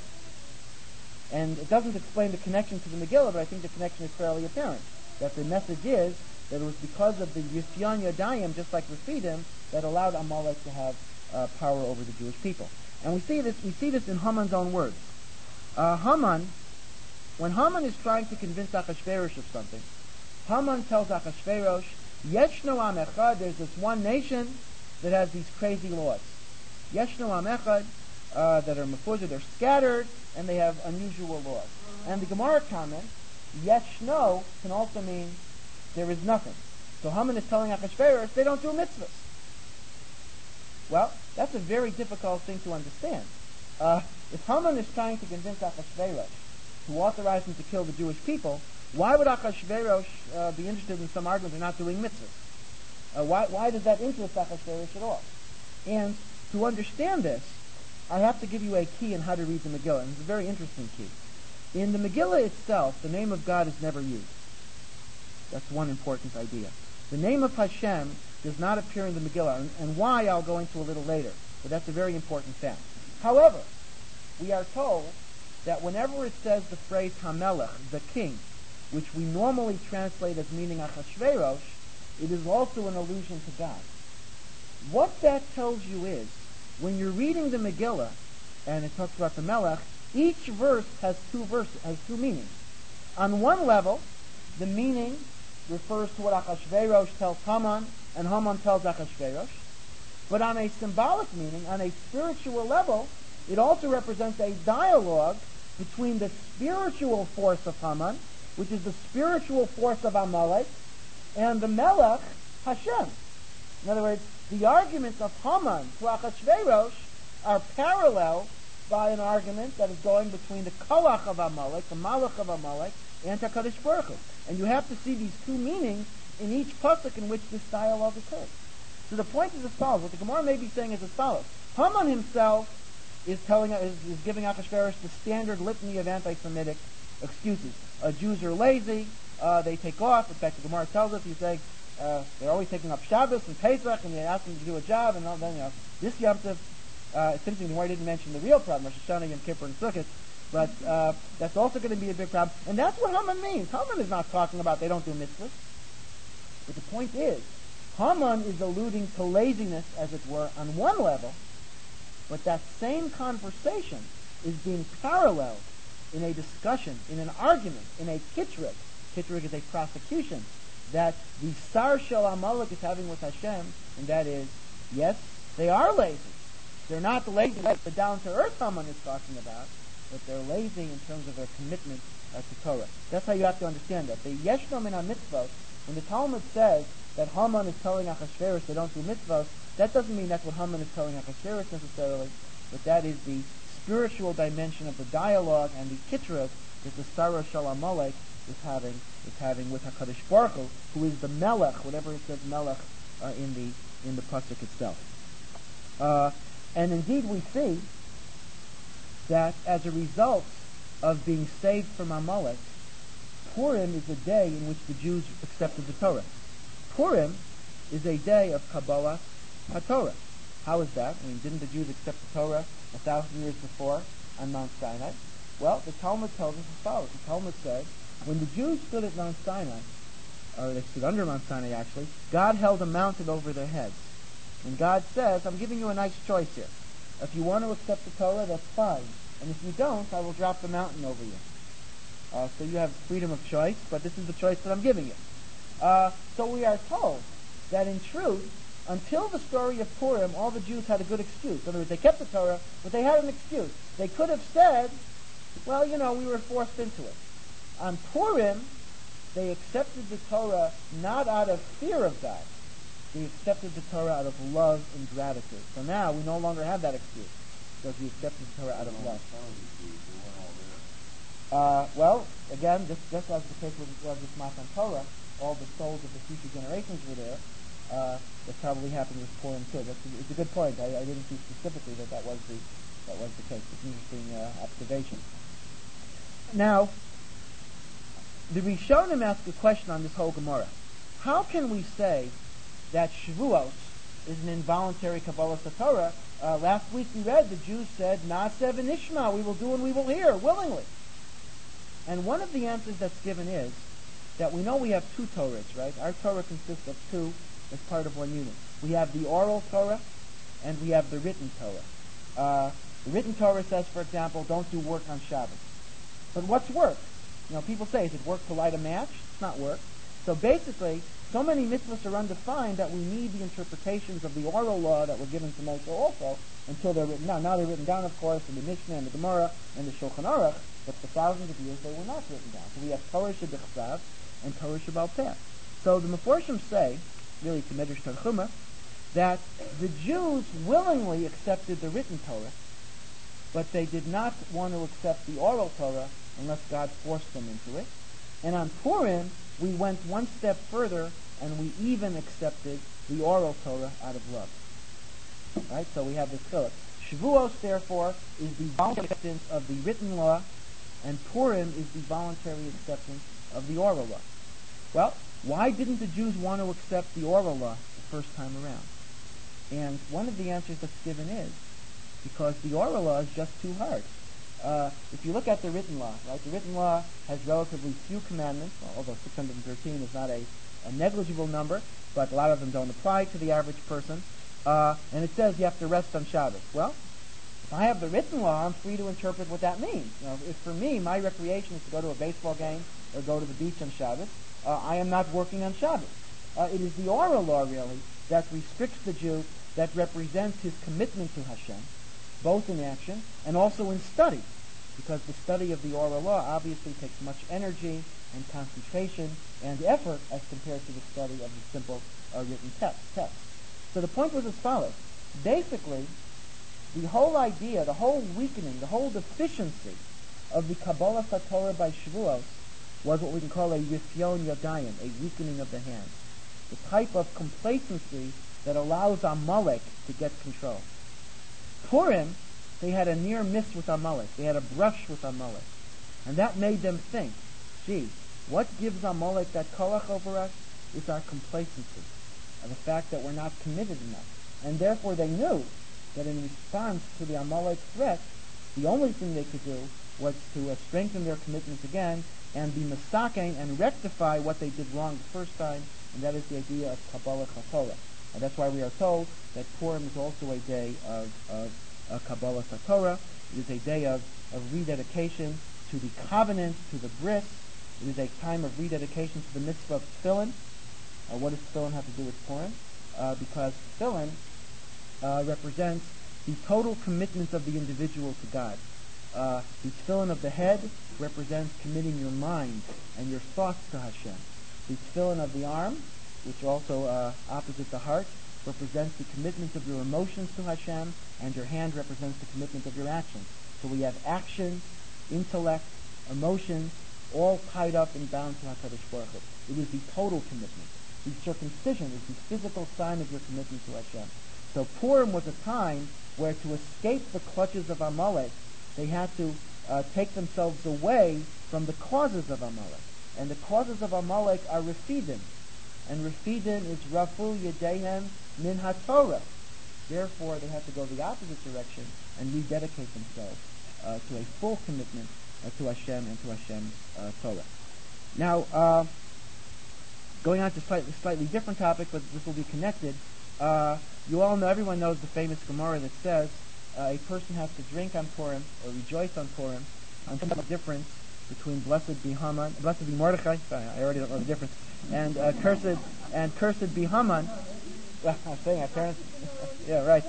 And it doesn't explain the connection to the Megillah, but I think the connection is fairly apparent. That the message is that it was because of the Yifyan Yadayim, just like Rephidim, that allowed Amalek to have power over the Jewish people. And we see this in Haman's own words. When Haman is trying to convince Achashverosh of something, Haman tells Achashverosh, Yeshno Am Echad, there's this one nation that has these crazy laws. Yeshno Am Echad, that are mefuzah, they're scattered, and they have unusual laws. And the Gemara comment, Yeshno can also mean there is nothing. So Haman is telling Achashverosh they don't do mitzvahs. Well, that's a very difficult thing to understand. If Haman is trying to convince Achashverosh to authorize him to kill the Jewish people, why would Achashverosh be interested in some argument they're not doing mitzvahs? Why does that interest Achashverosh at all? And to understand this, I have to give you a key in how to read the Megillah, and it's a very interesting key. In the Megillah itself, the name of God is never used. That's one important idea. The name of Hashem does not appear in the Megillah, and why I'll go into a little later, but that's a very important fact. However, we are told that whenever it says the phrase Hamelech, the king, which we normally translate as meaning Achashverosh, it is also an allusion to God. What that tells you is, when you're reading the Megillah, and it talks about the Melech, each verse has two meanings. On one level, the meaning refers to what Achashverosh tells Haman, and Haman tells Achashverosh. But on a symbolic meaning, on a spiritual level, it also represents a dialogue between the spiritual force of Haman, which is the spiritual force of Amalek, and the Melech, Hashem. In other words, the arguments of Haman to Achashverosh are parallel by an argument that is going between the Koach of Amalek, the Malach of Amalek, and HaKadosh Baruch Hu. And you have to see these two meanings in each pasuk in which this dialogue occurs. So the point is as follows. What the Gemara may be saying is as follows. Haman himself is giving Achashverosh the standard litany of anti-Semitic excuses. Jews are lazy, they take off. In fact, the Gemara tells us, he's saying, they're always taking up Shabbos and Pesach, and they ask them to do a job, and then, this Yom Tov, it's interesting, the Gemara didn't mention the real problem, Rosh Hashanah, Yom Kippur, and Sukkot, but that's also going to be a big problem. And that's what Haman means. Haman is not talking about they don't do mitzvahs. But the point is, Haman is alluding to laziness, as it were, on one level, but that same conversation is being paralleled in a discussion, in an argument, in a kitrig. Kitrig is a prosecution that the Sar Shel Amalek is having with Hashem, and that is, yes, they are lazy. They're not the lazy that the down-to-earth Haman is talking about, but they're lazy in terms of their commitment to Torah. That's how you have to understand that. The Yeshno Min HaMitzvot, when the Talmud says that Haman is telling Achashverosh they don't do mitzvot, that doesn't mean that's what Haman is telling Achashverosh necessarily, but that is the spiritual dimension of the dialogue and the kitrug that the Sarah Shel Amalek is having with HaKadosh Baruch Hu, who is the Melech, whatever it says Melech in the pasuk itself. And indeed we see that as a result of being saved from Amalek, Purim is a day in which the Jews accepted the Torah. Purim is a day of Kabbalah HaTorah. How is that? I mean, didn't the Jews accept the Torah 1,000 years before on Mount Sinai? Well, the Talmud tells us as follows. The Talmud says, when the Jews stood at Mount Sinai, or they stood under Mount Sinai actually, God held a mountain over their heads. And God says, I'm giving you a nice choice here. If you want to accept the Torah, that's fine. And if you don't, I will drop the mountain over you. So you have freedom of choice, but this is the choice that I'm giving you. So we are told that in truth, until the story of Purim, all the Jews had a good excuse. In other words, they kept the Torah, but they had an excuse. They could have said, well, we were forced into it. On Purim, they accepted the Torah not out of fear of God. They accepted the Torah out of love and gratitude. So now we no longer have that excuse, because we accepted the Torah out of love. Well, again, just as the case was with Matan Torah, all the souls of the future generations were there. That probably happened with Purim too. It's a good point. I didn't see specifically that was the case. It's an interesting observation. Now, the Rishonim ask a question on this whole Gemara. How can we say that Shavuos is an involuntary Kabbalah Torah? Last week we read the Jews said, Na'aseh v'nishma, we will do and we will hear, willingly. And one of the answers that's given is that we know we have two Torahs, right? Our Torah consists of two as part of one unit. We have the oral Torah and we have the written Torah. The written Torah says, for example, don't do work on Shabbos. But what's work? People say, is it work to light a match? It's not work. So basically, so many mitzvahs are undefined that we need the interpretations of the oral law that were given to Moshe also until they're written down. Now they're written down, of course, in the Mishnah and the Gemara and the Shulchan Aruch, but for thousands of years they were not written down. So we have Torah Shebechsav and Torah Shebal Peh. So the Meforshim say, really to Medrash Tanchuma, that the Jews willingly accepted the written Torah, but they did not want to accept the oral Torah unless God forced them into it. And on Purim, we went one step further, and we even accepted the oral Torah out of love. Right? So we have this chiluk. Shavuos, therefore, is the voluntary acceptance of the written law, and Purim is the voluntary acceptance of the oral law. Well, why didn't the Jews want to accept the oral law the first time around? And one of the answers that's given is because the oral law is just too hard. If you look at the written law, right, the written law has relatively few commandments, although 613 is not a negligible number, but a lot of them don't apply to the average person. And it says you have to rest on Shabbos. Well, if I have the written law, I'm free to interpret what that means. If for me, my recreation is to go to a baseball game or go to the beach on Shabbos, I am not working on Shabbos. It is the oral law, really, that restricts the Jew, that represents his commitment to Hashem, both in action and also in study, because the study of the oral law obviously takes much energy and concentration and effort as compared to the study of the simple written text. So the point was as follows. Basically, the whole idea, the whole weakening, the whole deficiency of the Kabbalah Satorah by Shavuos was what we can call a Rifyon Yadayim, a weakening of the hands. The type of complacency that allows Amalek to get control. Purim, they had a near miss with Amalek. They had a brush with Amalek. And that made them think, gee, what gives Amalek that kolach over us is our complacency, the fact that we're not committed enough. And therefore they knew that in response to the Amalek threat, the only thing they could do was to strengthen their commitment again and be masakein and rectify what they did wrong the first time, and that is the idea of Kabbalah Satorah. And that's why we are told that Purim is also a day of Kabbalah Satorah. It is a day of rededication to the covenant, to the bris. It is a time of rededication to the mitzvah of tefillin. What does tefillin have to do with Purim? Because tefillin represents the total commitment of the individual to God. The tefillin of the head represents committing your mind and your thoughts to Hashem. The tefillin of the arm, which also opposite the heart, represents the commitment of your emotions to Hashem, and your hand represents the commitment of your actions. So we have action, intellect, emotions, all tied up and bound to HaKadosh Baruch Hu. It is the total commitment. The circumcision is the physical sign of your commitment to Hashem. So Purim was a time where to escape the clutches of Amalek, they had to take themselves away from the causes of Amalek. And the causes of Amalek are Refidim. And Refidim is Rafu Yedehem Min HaTorah. Therefore, they had to go the opposite direction and rededicate themselves to a full commitment to Hashem and to Hashem's Torah. Now, going on to slightly different topic, but this will be connected. You all know, everyone knows the famous Gemara that says a person has to drink on Purim or rejoice on Purim on some difference between blessed be Mordechai. Sorry, I already don't know the difference. And cursed be Haman. Well, I'm saying our parents. Yeah, right.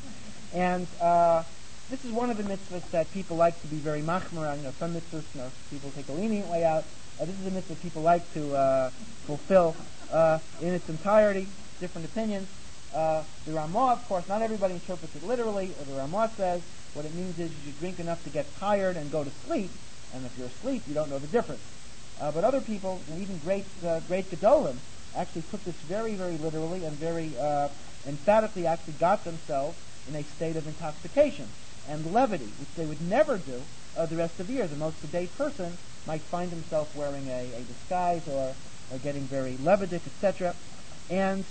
And this is one of the mitzvahs that people like to be very machmir on. Some mitzvahs, people take a lenient way out. This is a mitzvah people like to fulfill in its entirety. Different opinions. The Ramah, of course, not everybody interprets it literally. Or the Ramah says what it means is you drink enough to get tired and go to sleep, and if you're asleep, you don't know the difference. But other people, and even great Gedolim, actually took this very, very literally and very emphatically actually got themselves in a state of intoxication and levity, which they would never do the rest of the year. The most sedate person might find himself wearing a disguise or getting very levitic, etc. And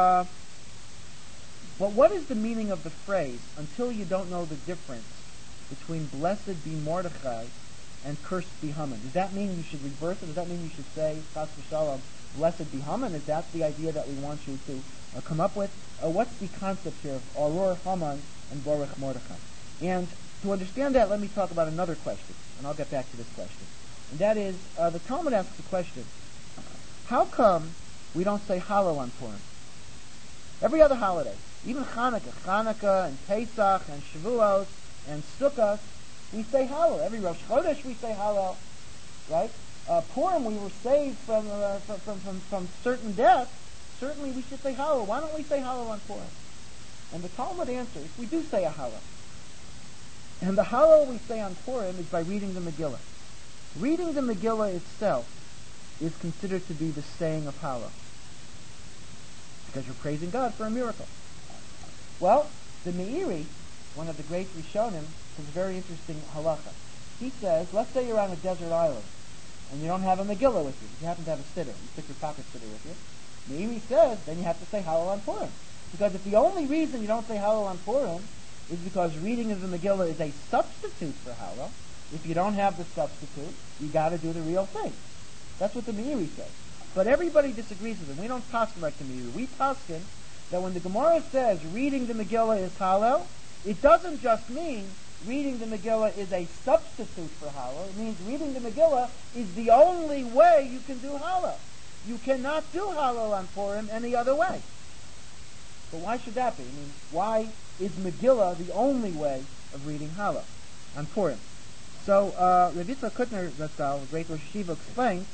but what is the meaning of the phrase, until you don't know the difference between blessed be Mordechai and cursed be Haman? Does that mean you should reverse it? Does that mean you should say, Chas v'shalom, blessed be Haman? Is that the idea that we want you to come up with? What's the concept here of Arur Haman and Baruch Mordechai? And to understand that, let me talk about another question, and I'll get back to this question. And that is, the Talmud asks the question, how come we don't say Hallel on Purim? Every other holiday, even Hanukkah and Pesach and Shavuos and Sukkot, we say Hallel. Every Rosh Chodesh we say Hallel, right? Purim, we were saved from certain death. Certainly we should say Hallel. Why don't we say Hallel on Purim? And the Talmud answers, we do say a Hallel. And the Hallel we say on Purim is by reading the Megillah. Reading the Megillah itself is considered to be the saying of Hallel, because you're praising God for a miracle. Well, the Meiri, one of the great Rishonim, has a very interesting halacha. He says, let's say you're on a desert island, and you don't have a Megillah with you. You happen to have a siddur. You took your pocket siddur with you. Meiri says, then you have to say Hallel on Purim. Because if the only reason you don't say Hallel on Purim is because reading of the Megillah is a substitute for Hallel, if you don't have the substitute, you got to do the real thing. That's what the Meiri says. But everybody disagrees with him. We don't paskin like the Meiri. We paskin that when the Gemara says reading the Megillah is Hallel, it doesn't just mean reading the Megillah is a substitute for Hallel. It means reading the Megillah is the only way you can do Hallel. You cannot do Hallel on Purim any other way. So why should that be? I mean, why is Megillah the only way of reading Hallel on Purim? So Rav Yitzchak Kutner, Zatzal, a great Rosh Yeshiva, explains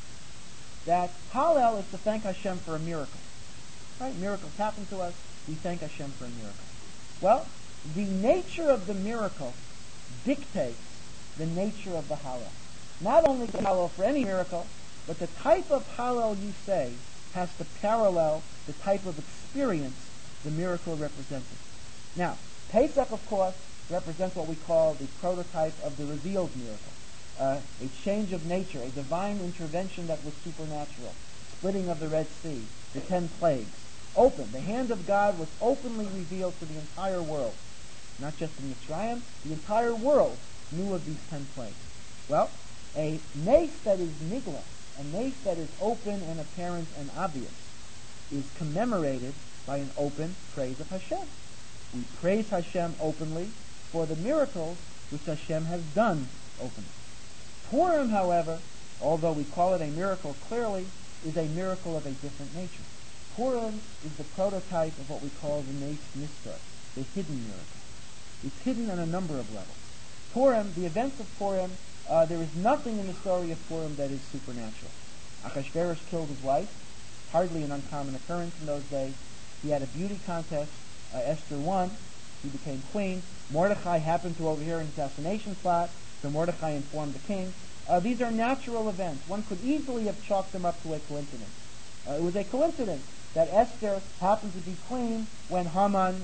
that Hallel is to thank Hashem for a miracle. Right? Miracles happen to us. We thank Hashem for a miracle. Well, the nature of the miracle dictates the nature of the Hallel. Not only the Hallel for any miracle, but the type of Hallel you say has to parallel the type of experience the miracle represented. Now, Pesach, of course, represents what we call the prototype of the revealed miracle. A change of nature, a divine intervention that was supernatural. Splitting of the Red Sea, the 10 plagues. Open. The hand of God was openly revealed to the entire world. Not just in Mitzrayim, the entire world knew of these 10 plagues. Well, a nace that is nigla, a nace that is open and apparent and obvious, is commemorated by an open praise of Hashem. We praise Hashem openly for the miracles which Hashem has done openly. Purim, however, although we call it a miracle clearly, is a miracle of a different nature. Purim is the prototype of what we call the Nes Nistar, the hidden miracle. It's hidden on a number of levels. Purim, the events of Purim, there is nothing in the story of Purim that is supernatural. Achashverosh killed his wife, hardly an uncommon occurrence in those days. He had a beauty contest. Esther won. She became queen. Mordechai happened to overhear an assassination plot, so Mordechai informed the king. These are natural events. One could easily have chalked them up to a coincidence. It was a coincidence that Esther happened to be queen when Haman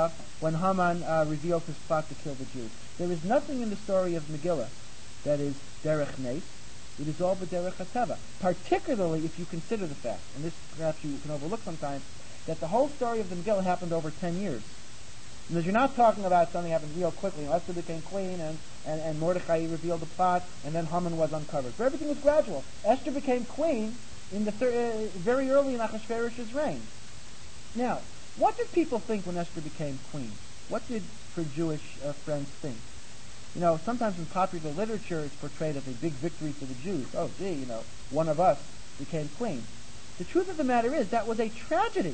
revealed his plot to kill the Jews. There is nothing in the story of Megillah that is derech nes. It is all b'derech hateva. Particularly if you consider the fact, and this perhaps you can overlook sometimes, that the whole story of the Megillah happened over 10 years. Because you're not talking about something that happened real quickly. Esther became queen, and Mordechai revealed the plot, and then Haman was uncovered. So everything was gradual. Esther became queen in the very early in Achashverosh's reign. Now, what did people think when Esther became queen? What did her Jewish friends think? You know, sometimes in popular literature it's portrayed as a big victory for the Jews. Oh, gee, one of us became queen. The truth of the matter is that was a tragedy.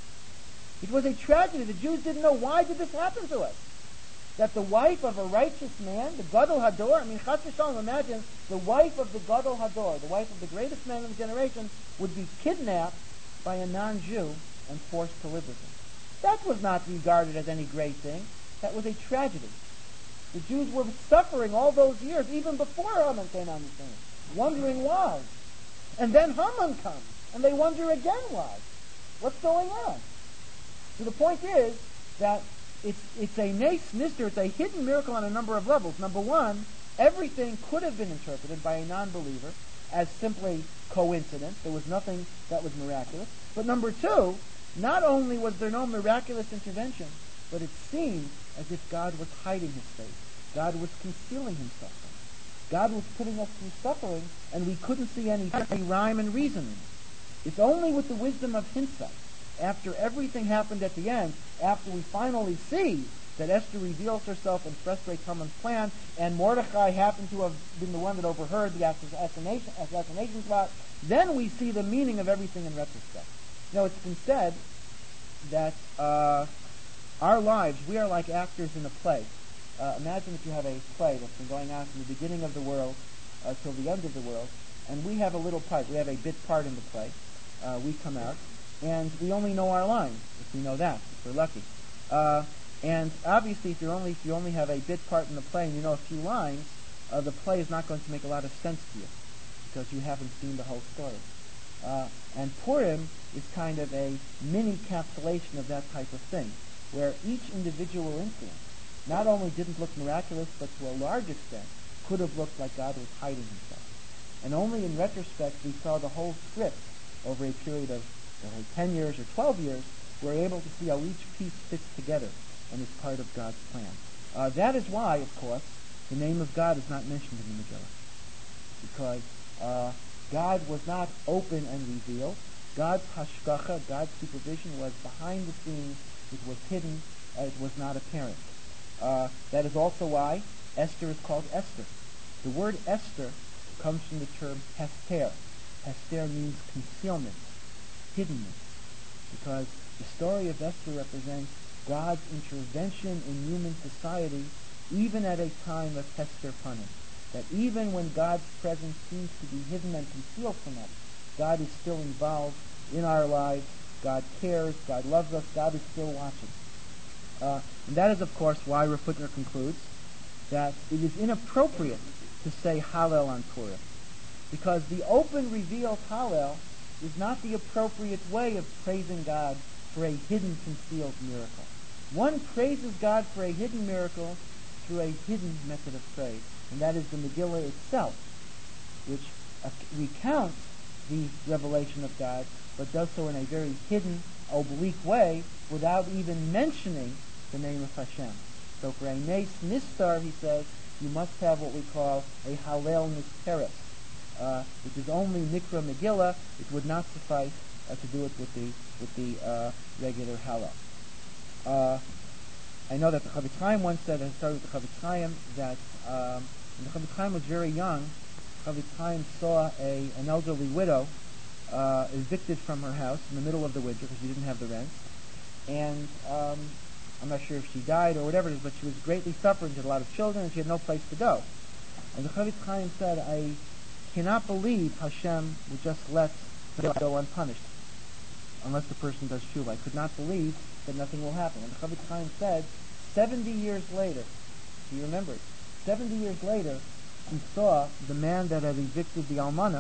It was a tragedy. The Jews didn't know, why did this happen to us? That the wife of a righteous man, the Gadol Hador, Chas v'Shalom, imagine the wife of the Gadol Hador, the wife of the greatest man of the generation, would be kidnapped by a non-Jew and forced to live with him. That was not regarded as any great thing. That was a tragedy. The Jews were suffering all those years, even before Haman came on the scene, wondering why. And then Haman comes, and they wonder again why. What's going on? So the point is that it's a nes nistar, it's a hidden miracle on a number of levels. Number one, everything could have been interpreted by a non-believer as simply coincidence. There was nothing that was miraculous. But number two, not only was there no miraculous intervention, but it seemed as if God was hiding his face. God was concealing himself. God was putting us through suffering, and we couldn't see any rhyme and reason in it. It's only with the wisdom of hindsight, after everything happened at the end, after we finally see that Esther reveals herself and frustrates Haman's plan, and Mordechai happened to have been the one that overheard the assassination plot, then we see the meaning of everything in retrospect. Now, it's been said that our lives, we are like actors in a play. Imagine if you have a play that's been going on from the beginning of the world till the end of the world, and we have a little part, we have a bit part in the play. We come out, and we only know our lines, if we know that, if we're lucky. And obviously, if you only have a bit part in the play and you know a few lines, the play is not going to make a lot of sense to you because you haven't seen the whole story. And Purim is kind of a mini encapsulation of that type of thing, where each individual incident not only didn't look miraculous, but to a large extent could have looked like God was hiding himself. And only in retrospect we saw the whole script over a period of 10 years or 12 years, we're able to see how each piece fits together and is part of God's plan. That is why, of course, the name of God is not mentioned in the Megillah. Because God was not open and revealed. God's hashgacha, God's supervision was behind the scenes. It was hidden. It was not apparent. That is also why Esther is called Esther. The word Esther comes from the term hester. Hester means concealment, hiddenness, because the story of Esther represents God's intervention in human society, even at a time of hester panim. That even when God's presence seems to be hidden and concealed from us, God is still involved in our lives. God cares. God loves us. God is still watching. And that is, of course, why Rav Hutner concludes that it is inappropriate to say Hallel on Purim, because the open, revealed Hallel is not the appropriate way of praising God for a hidden, concealed miracle. One praises God for a hidden miracle through a hidden method of praise, and that is the Megillah itself, which recounts the revelation of God, but does so in a very hidden, oblique way, without even mentioning the name of Hashem. So for a Nes Nistar, he says, you must have what we call a Hallel Nisperes, which is only Nikra Megillah. It would not suffice to do it with the regular Hallel. I know that the Chavetz Chaim once said, I started with the Chavetz Chaim, that when the Chavetz Chaim was very young, Chavetz Chaim saw an elderly widow evicted from her house in the middle of the winter because she didn't have the rent, and I'm not sure if she died or whatever it is, but she was greatly suffering. She had a lot of children, and she had no place to go. And the Chavetz Chaim said, I cannot believe Hashem would just let her go unpunished unless the person does tshuva. I could not believe that nothing will happen. And the Chavetz Chaim said, 70 years later, he remembered, 70 years later, he saw the man that had evicted the almana.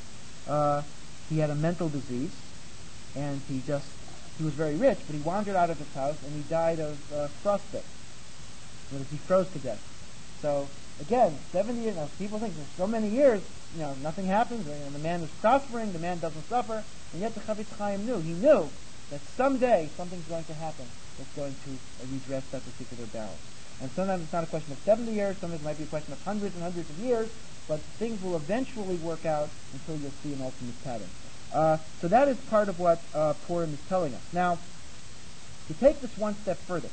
He had a mental disease, and he was very rich, but he wandered out of his house, and he died of frostbite. He froze to death. So, again, 70 years, now people think there's so many years, nothing happens, the man is prospering, the man doesn't suffer, and yet the Chavetz Chaim knew. He knew that someday something's going to happen that's going to redress that particular balance. And sometimes it's not a question of 70 years, sometimes it might be a question of hundreds and hundreds of years, but things will eventually work out until you'll see an ultimate pattern. So that is part of what Purim is telling us. Now, to take this one step further,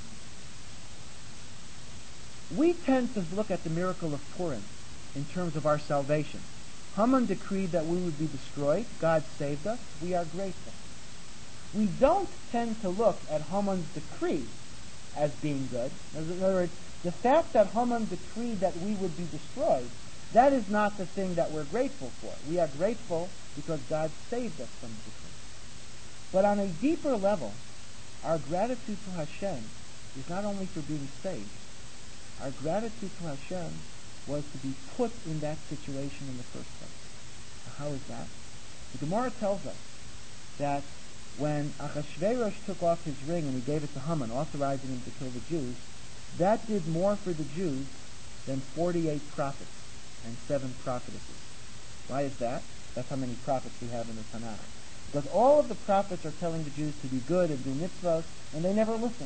we tend to look at the miracle of Purim in terms of our salvation. Haman decreed that we would be destroyed. God saved us. We are grateful. We don't tend to look at Haman's decree as being good. In other words, the fact that Haman decreed that we would be destroyed, that is not the thing that we're grateful for. We are grateful because God saved us from the decree. But on a deeper level, our gratitude to Hashem is not only for being saved. Our gratitude to Hashem was to be put in that situation in the first place. How is that? The Gemara tells us that when Achashverosh took off his ring and he gave it to Haman, authorizing him to kill the Jews, that did more for the Jews than 48 prophets and 7 prophetesses. Why is that? That's how many prophets we have in the Tanakh. Because all of the prophets are telling the Jews to be good and do mitzvahs, and they never listen.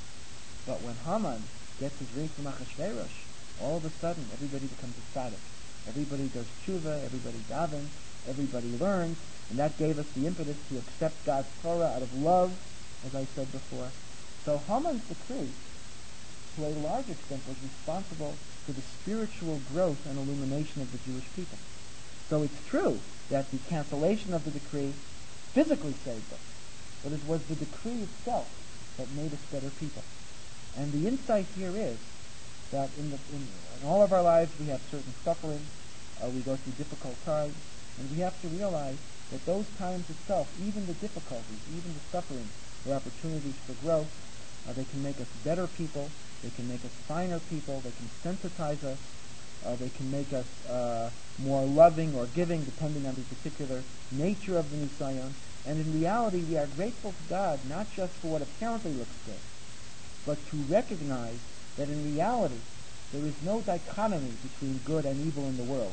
But when Haman gets his ring from Achashverosh, all of a sudden everybody becomes a tzaddik. Everybody does tshuva, everybody davens, everybody learns, and that gave us the impetus to accept God's Torah out of love, as I said before. So Haman's decree, to a large extent, was responsible for the spiritual growth and illumination of the Jewish people. So it's true that the cancellation of the decree physically saved us, but it was the decree itself that made us better people. And the insight here is that in all of our lives we have certain suffering, we go through difficult times, and we have to realize that those times itself, even the difficulties, even the suffering, are opportunities for growth. They can make us better people, they can make us finer people, they can sensitize us, they can make us more loving or giving, depending on the particular nature of the Nisayon. And in reality, we are grateful to God not just for what apparently looks good, but to recognize that in reality there is no dichotomy between good and evil in the world.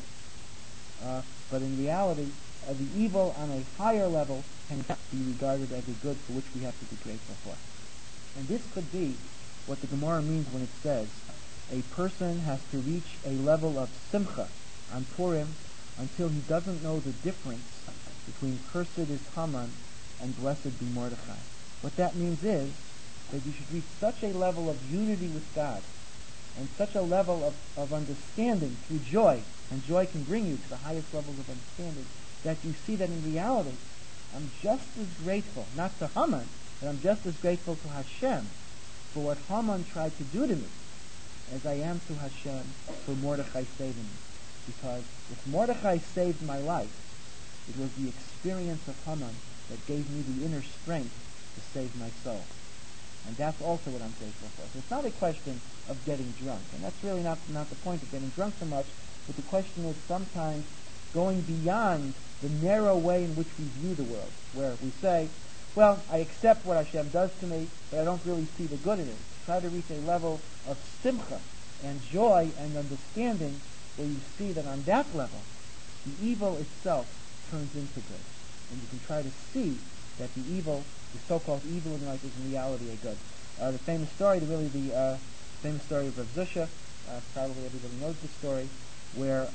But in reality, the evil on a higher level can be regarded as a good for which we have to be grateful for. And this could be what the Gemara means when it says a person has to reach a level of simcha on Purim until he doesn't know the difference between cursed is Haman and blessed be Mordechai. What that means is that you should reach such a level of unity with God and such a level of understanding through joy, and joy can bring you to the highest levels of understanding, that you see that in reality, I'm just as grateful, not to Haman, but I'm just as grateful to Hashem for what Haman tried to do to me as I am to Hashem for Mordechai saving me. Because if Mordechai saved my life, it was the experience of Haman that gave me the inner strength to save my soul. And that's also what I'm grateful for. So it's not a question of getting drunk. And that's really not the point of getting drunk so much. But the question is sometimes going beyond the narrow way in which we view the world, where we say, well, I accept what Hashem does to me, but I don't really see the good in it. Try to reach a level of simcha and joy and understanding where you see that on that level, the evil itself turns into good. And you can try to see that the evil, the so-called evil in life, is in reality a good. The famous story, the famous story of Rav Zusha, probably everybody knows the story, where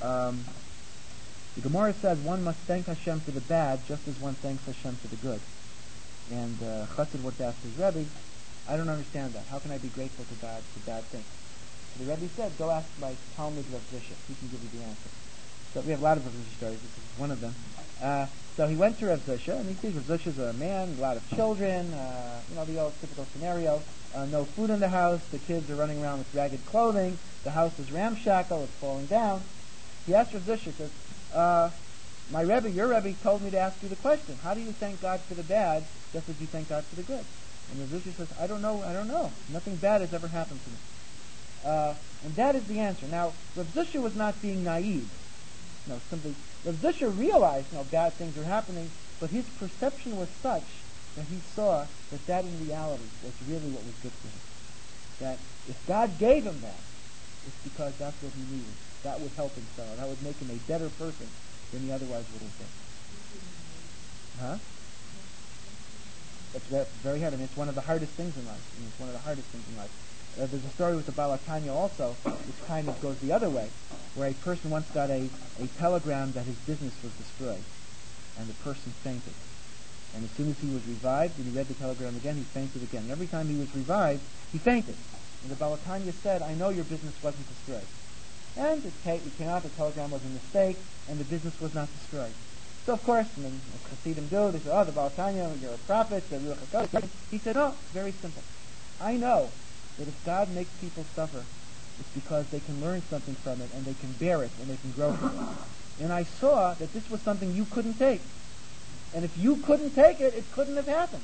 the Gemara says one must thank Hashem for the bad just as one thanks Hashem for the good. And Chassid once asked his Rebbe, I don't understand that. How can I be grateful to God for bad things? So the Rebbe said, go ask my Talmud Rav Zusha. He can give you the answer. So we have a lot of Rav Zusha stories. This is one of them. So he went to Rav Zusha, and he sees Rav Zusha's a man, a lot of children, the old typical scenario. No food in the house. The kids are running around with ragged clothing. The house is ramshackle. It's falling down. He asked Rav Zusha, says, my Rebbe, your Rebbe, told me to ask you the question. How do you thank God for the bad just as you thank God for the good? And Rav Zusha says, I don't know. Nothing bad has ever happened to me. And that is the answer. Now, Rav Zusha was not being naive. No, simply, Rav Zusha realized, bad things are happening, but his perception was such that he saw that in reality was really what was good for him. That if God gave him that, it's because that's what he needed. That would help him so. That would make him a better person than he otherwise would have been. Huh? That's very hard. I mean, it's one of the hardest things in life. There's a story with the Baal HaTanya also, which kind of goes the other way, where a person once got a telegram that his business was destroyed, and the person fainted. And as soon as he was revived, and he read the telegram again, he fainted again. And every time he was revived, he fainted. And the Baal HaTanya said, I know your business wasn't destroyed. And it came out the telegram was a mistake, and the business was not destroyed. So of course, as Hasidim do, they say, the Baal HaTanya, you're a prophet, the Ruach HaKodesh. He said, it's very simple. I know that if God makes people suffer, it's because they can learn something from it, and they can bear it, and they can grow from it. And I saw that this was something you couldn't take. And if you couldn't take it, it couldn't have happened.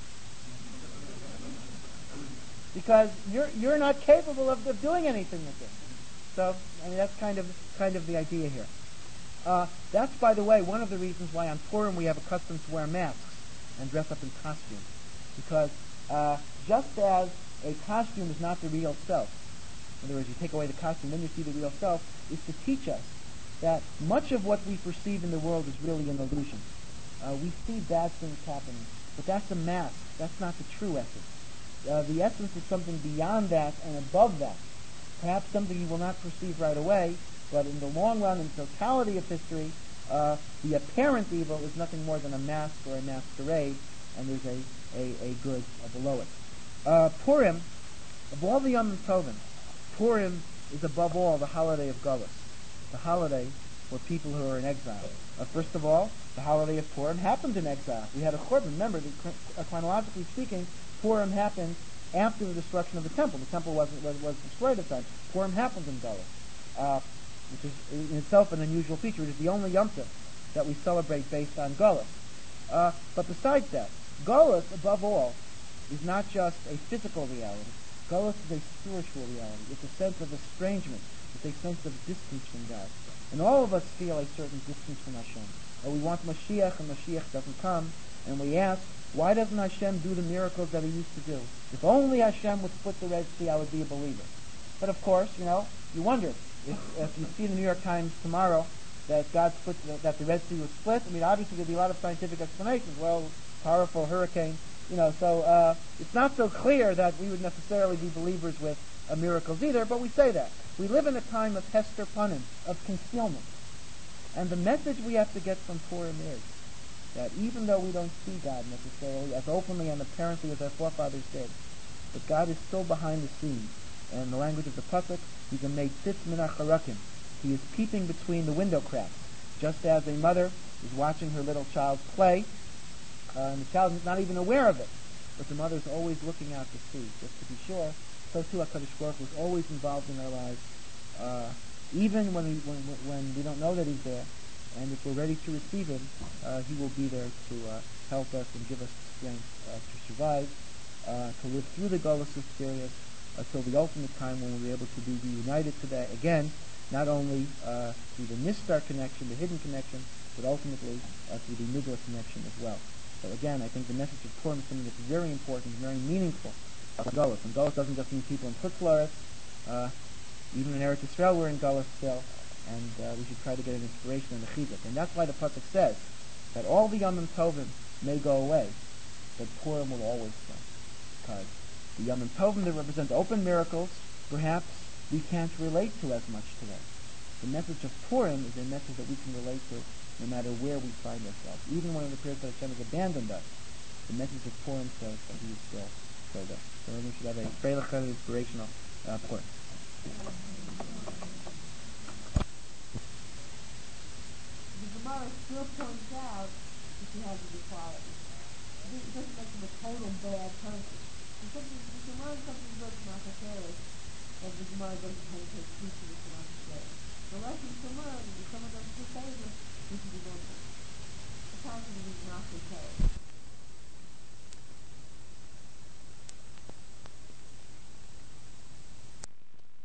Because you're not capable of doing anything with it. So, that's kind of the idea here. That's, by the way, one of the reasons why on Purim we have a custom to wear masks and dress up in costumes. Because just as a costume is not the real self, in other words, you take away the costume, then you see the real self, is to teach us that much of what we perceive in the world is really an illusion. We see bad things happening, but that's a mask. That's not the true essence. The essence is something beyond that and above that. Perhaps something you will not perceive right away, but in the long run, in the totality of history, the apparent evil is nothing more than a mask or a masquerade, and there's a good below it. Purim, of all the Yom Tovim, Purim is above all the holiday of Golus, the holiday for people who are in exile. First of all, the holiday of Purim happened in exile. We had a Churban. Remember, chronologically speaking, Purim happened after the destruction of the temple. The temple was destroyed at the time. Purim happened in Golus, which is in itself an unusual feature. It is the only Yom Tov that we celebrate based on Golus. But besides that, Golus, above all, is not just a physical reality. Golus is a spiritual reality. It's a sense of estrangement. It's a sense of distance from God. And all of us feel a certain distance from Hashem. We want Mashiach, and Mashiach doesn't come. And we ask, why doesn't Hashem do the miracles that He used to do? If only Hashem would split the Red Sea, I would be a believer. But of course, you wonder, if you see in the New York Times tomorrow that that the Red Sea was split, obviously there'll be a lot of scientific explanations. Well, powerful hurricane, so it's not so clear that we would necessarily be believers with miracles either, but we say that. We live in a time of Hester Panim, of concealment. And the message we have to get from Purim is that even though we don't see God necessarily as openly and apparently as our forefathers did, but God is still behind the scenes. And in the language of the pasuk, he's a meitzitz min hacharakim. He is peeping between the window cracks, just as a mother is watching her little child play, and the child is not even aware of it, but the mother is always looking out to see, just to be sure. So too, HaKadosh Baruch Hu is always involved in our lives, even when we don't know that he's there. And if we're ready to receive him, he will be there to help us and give us the strength to survive, to live through the Golus experience until the ultimate time when we'll be able to be reunited to that again, not only through the Nistar connection, the hidden connection, but ultimately through the Nigla connection as well. So again, I think the message of Purim is something that's very important, very meaningful for Golus. And Golus doesn't just mean people in Chutz La'aretz. Even in Eretz Yisrael we're in Golus still, and we should try to get an inspiration and a chizuk. And that's why the pasuk says that all the Yomim Tovim may go away, but Purim will always stay. Because the Yomim Tovim that represent open miracles, perhaps we can't relate to as much today. The message of Purim is a message that we can relate to no matter where we find ourselves. Even when it appears that Hashem has abandoned us, the message of Purim says that he is still there. So we should have a freilich and inspirational Purim. The Gemara still points out that he has an equality. It doesn't make him a total bad person. The Gemara something goes to Machacheres, and the Gemara doesn't have to take speech to the Machacheres. The lesson Gemara, if someone doesn't say this, this is a good one. The passage is Machacheres.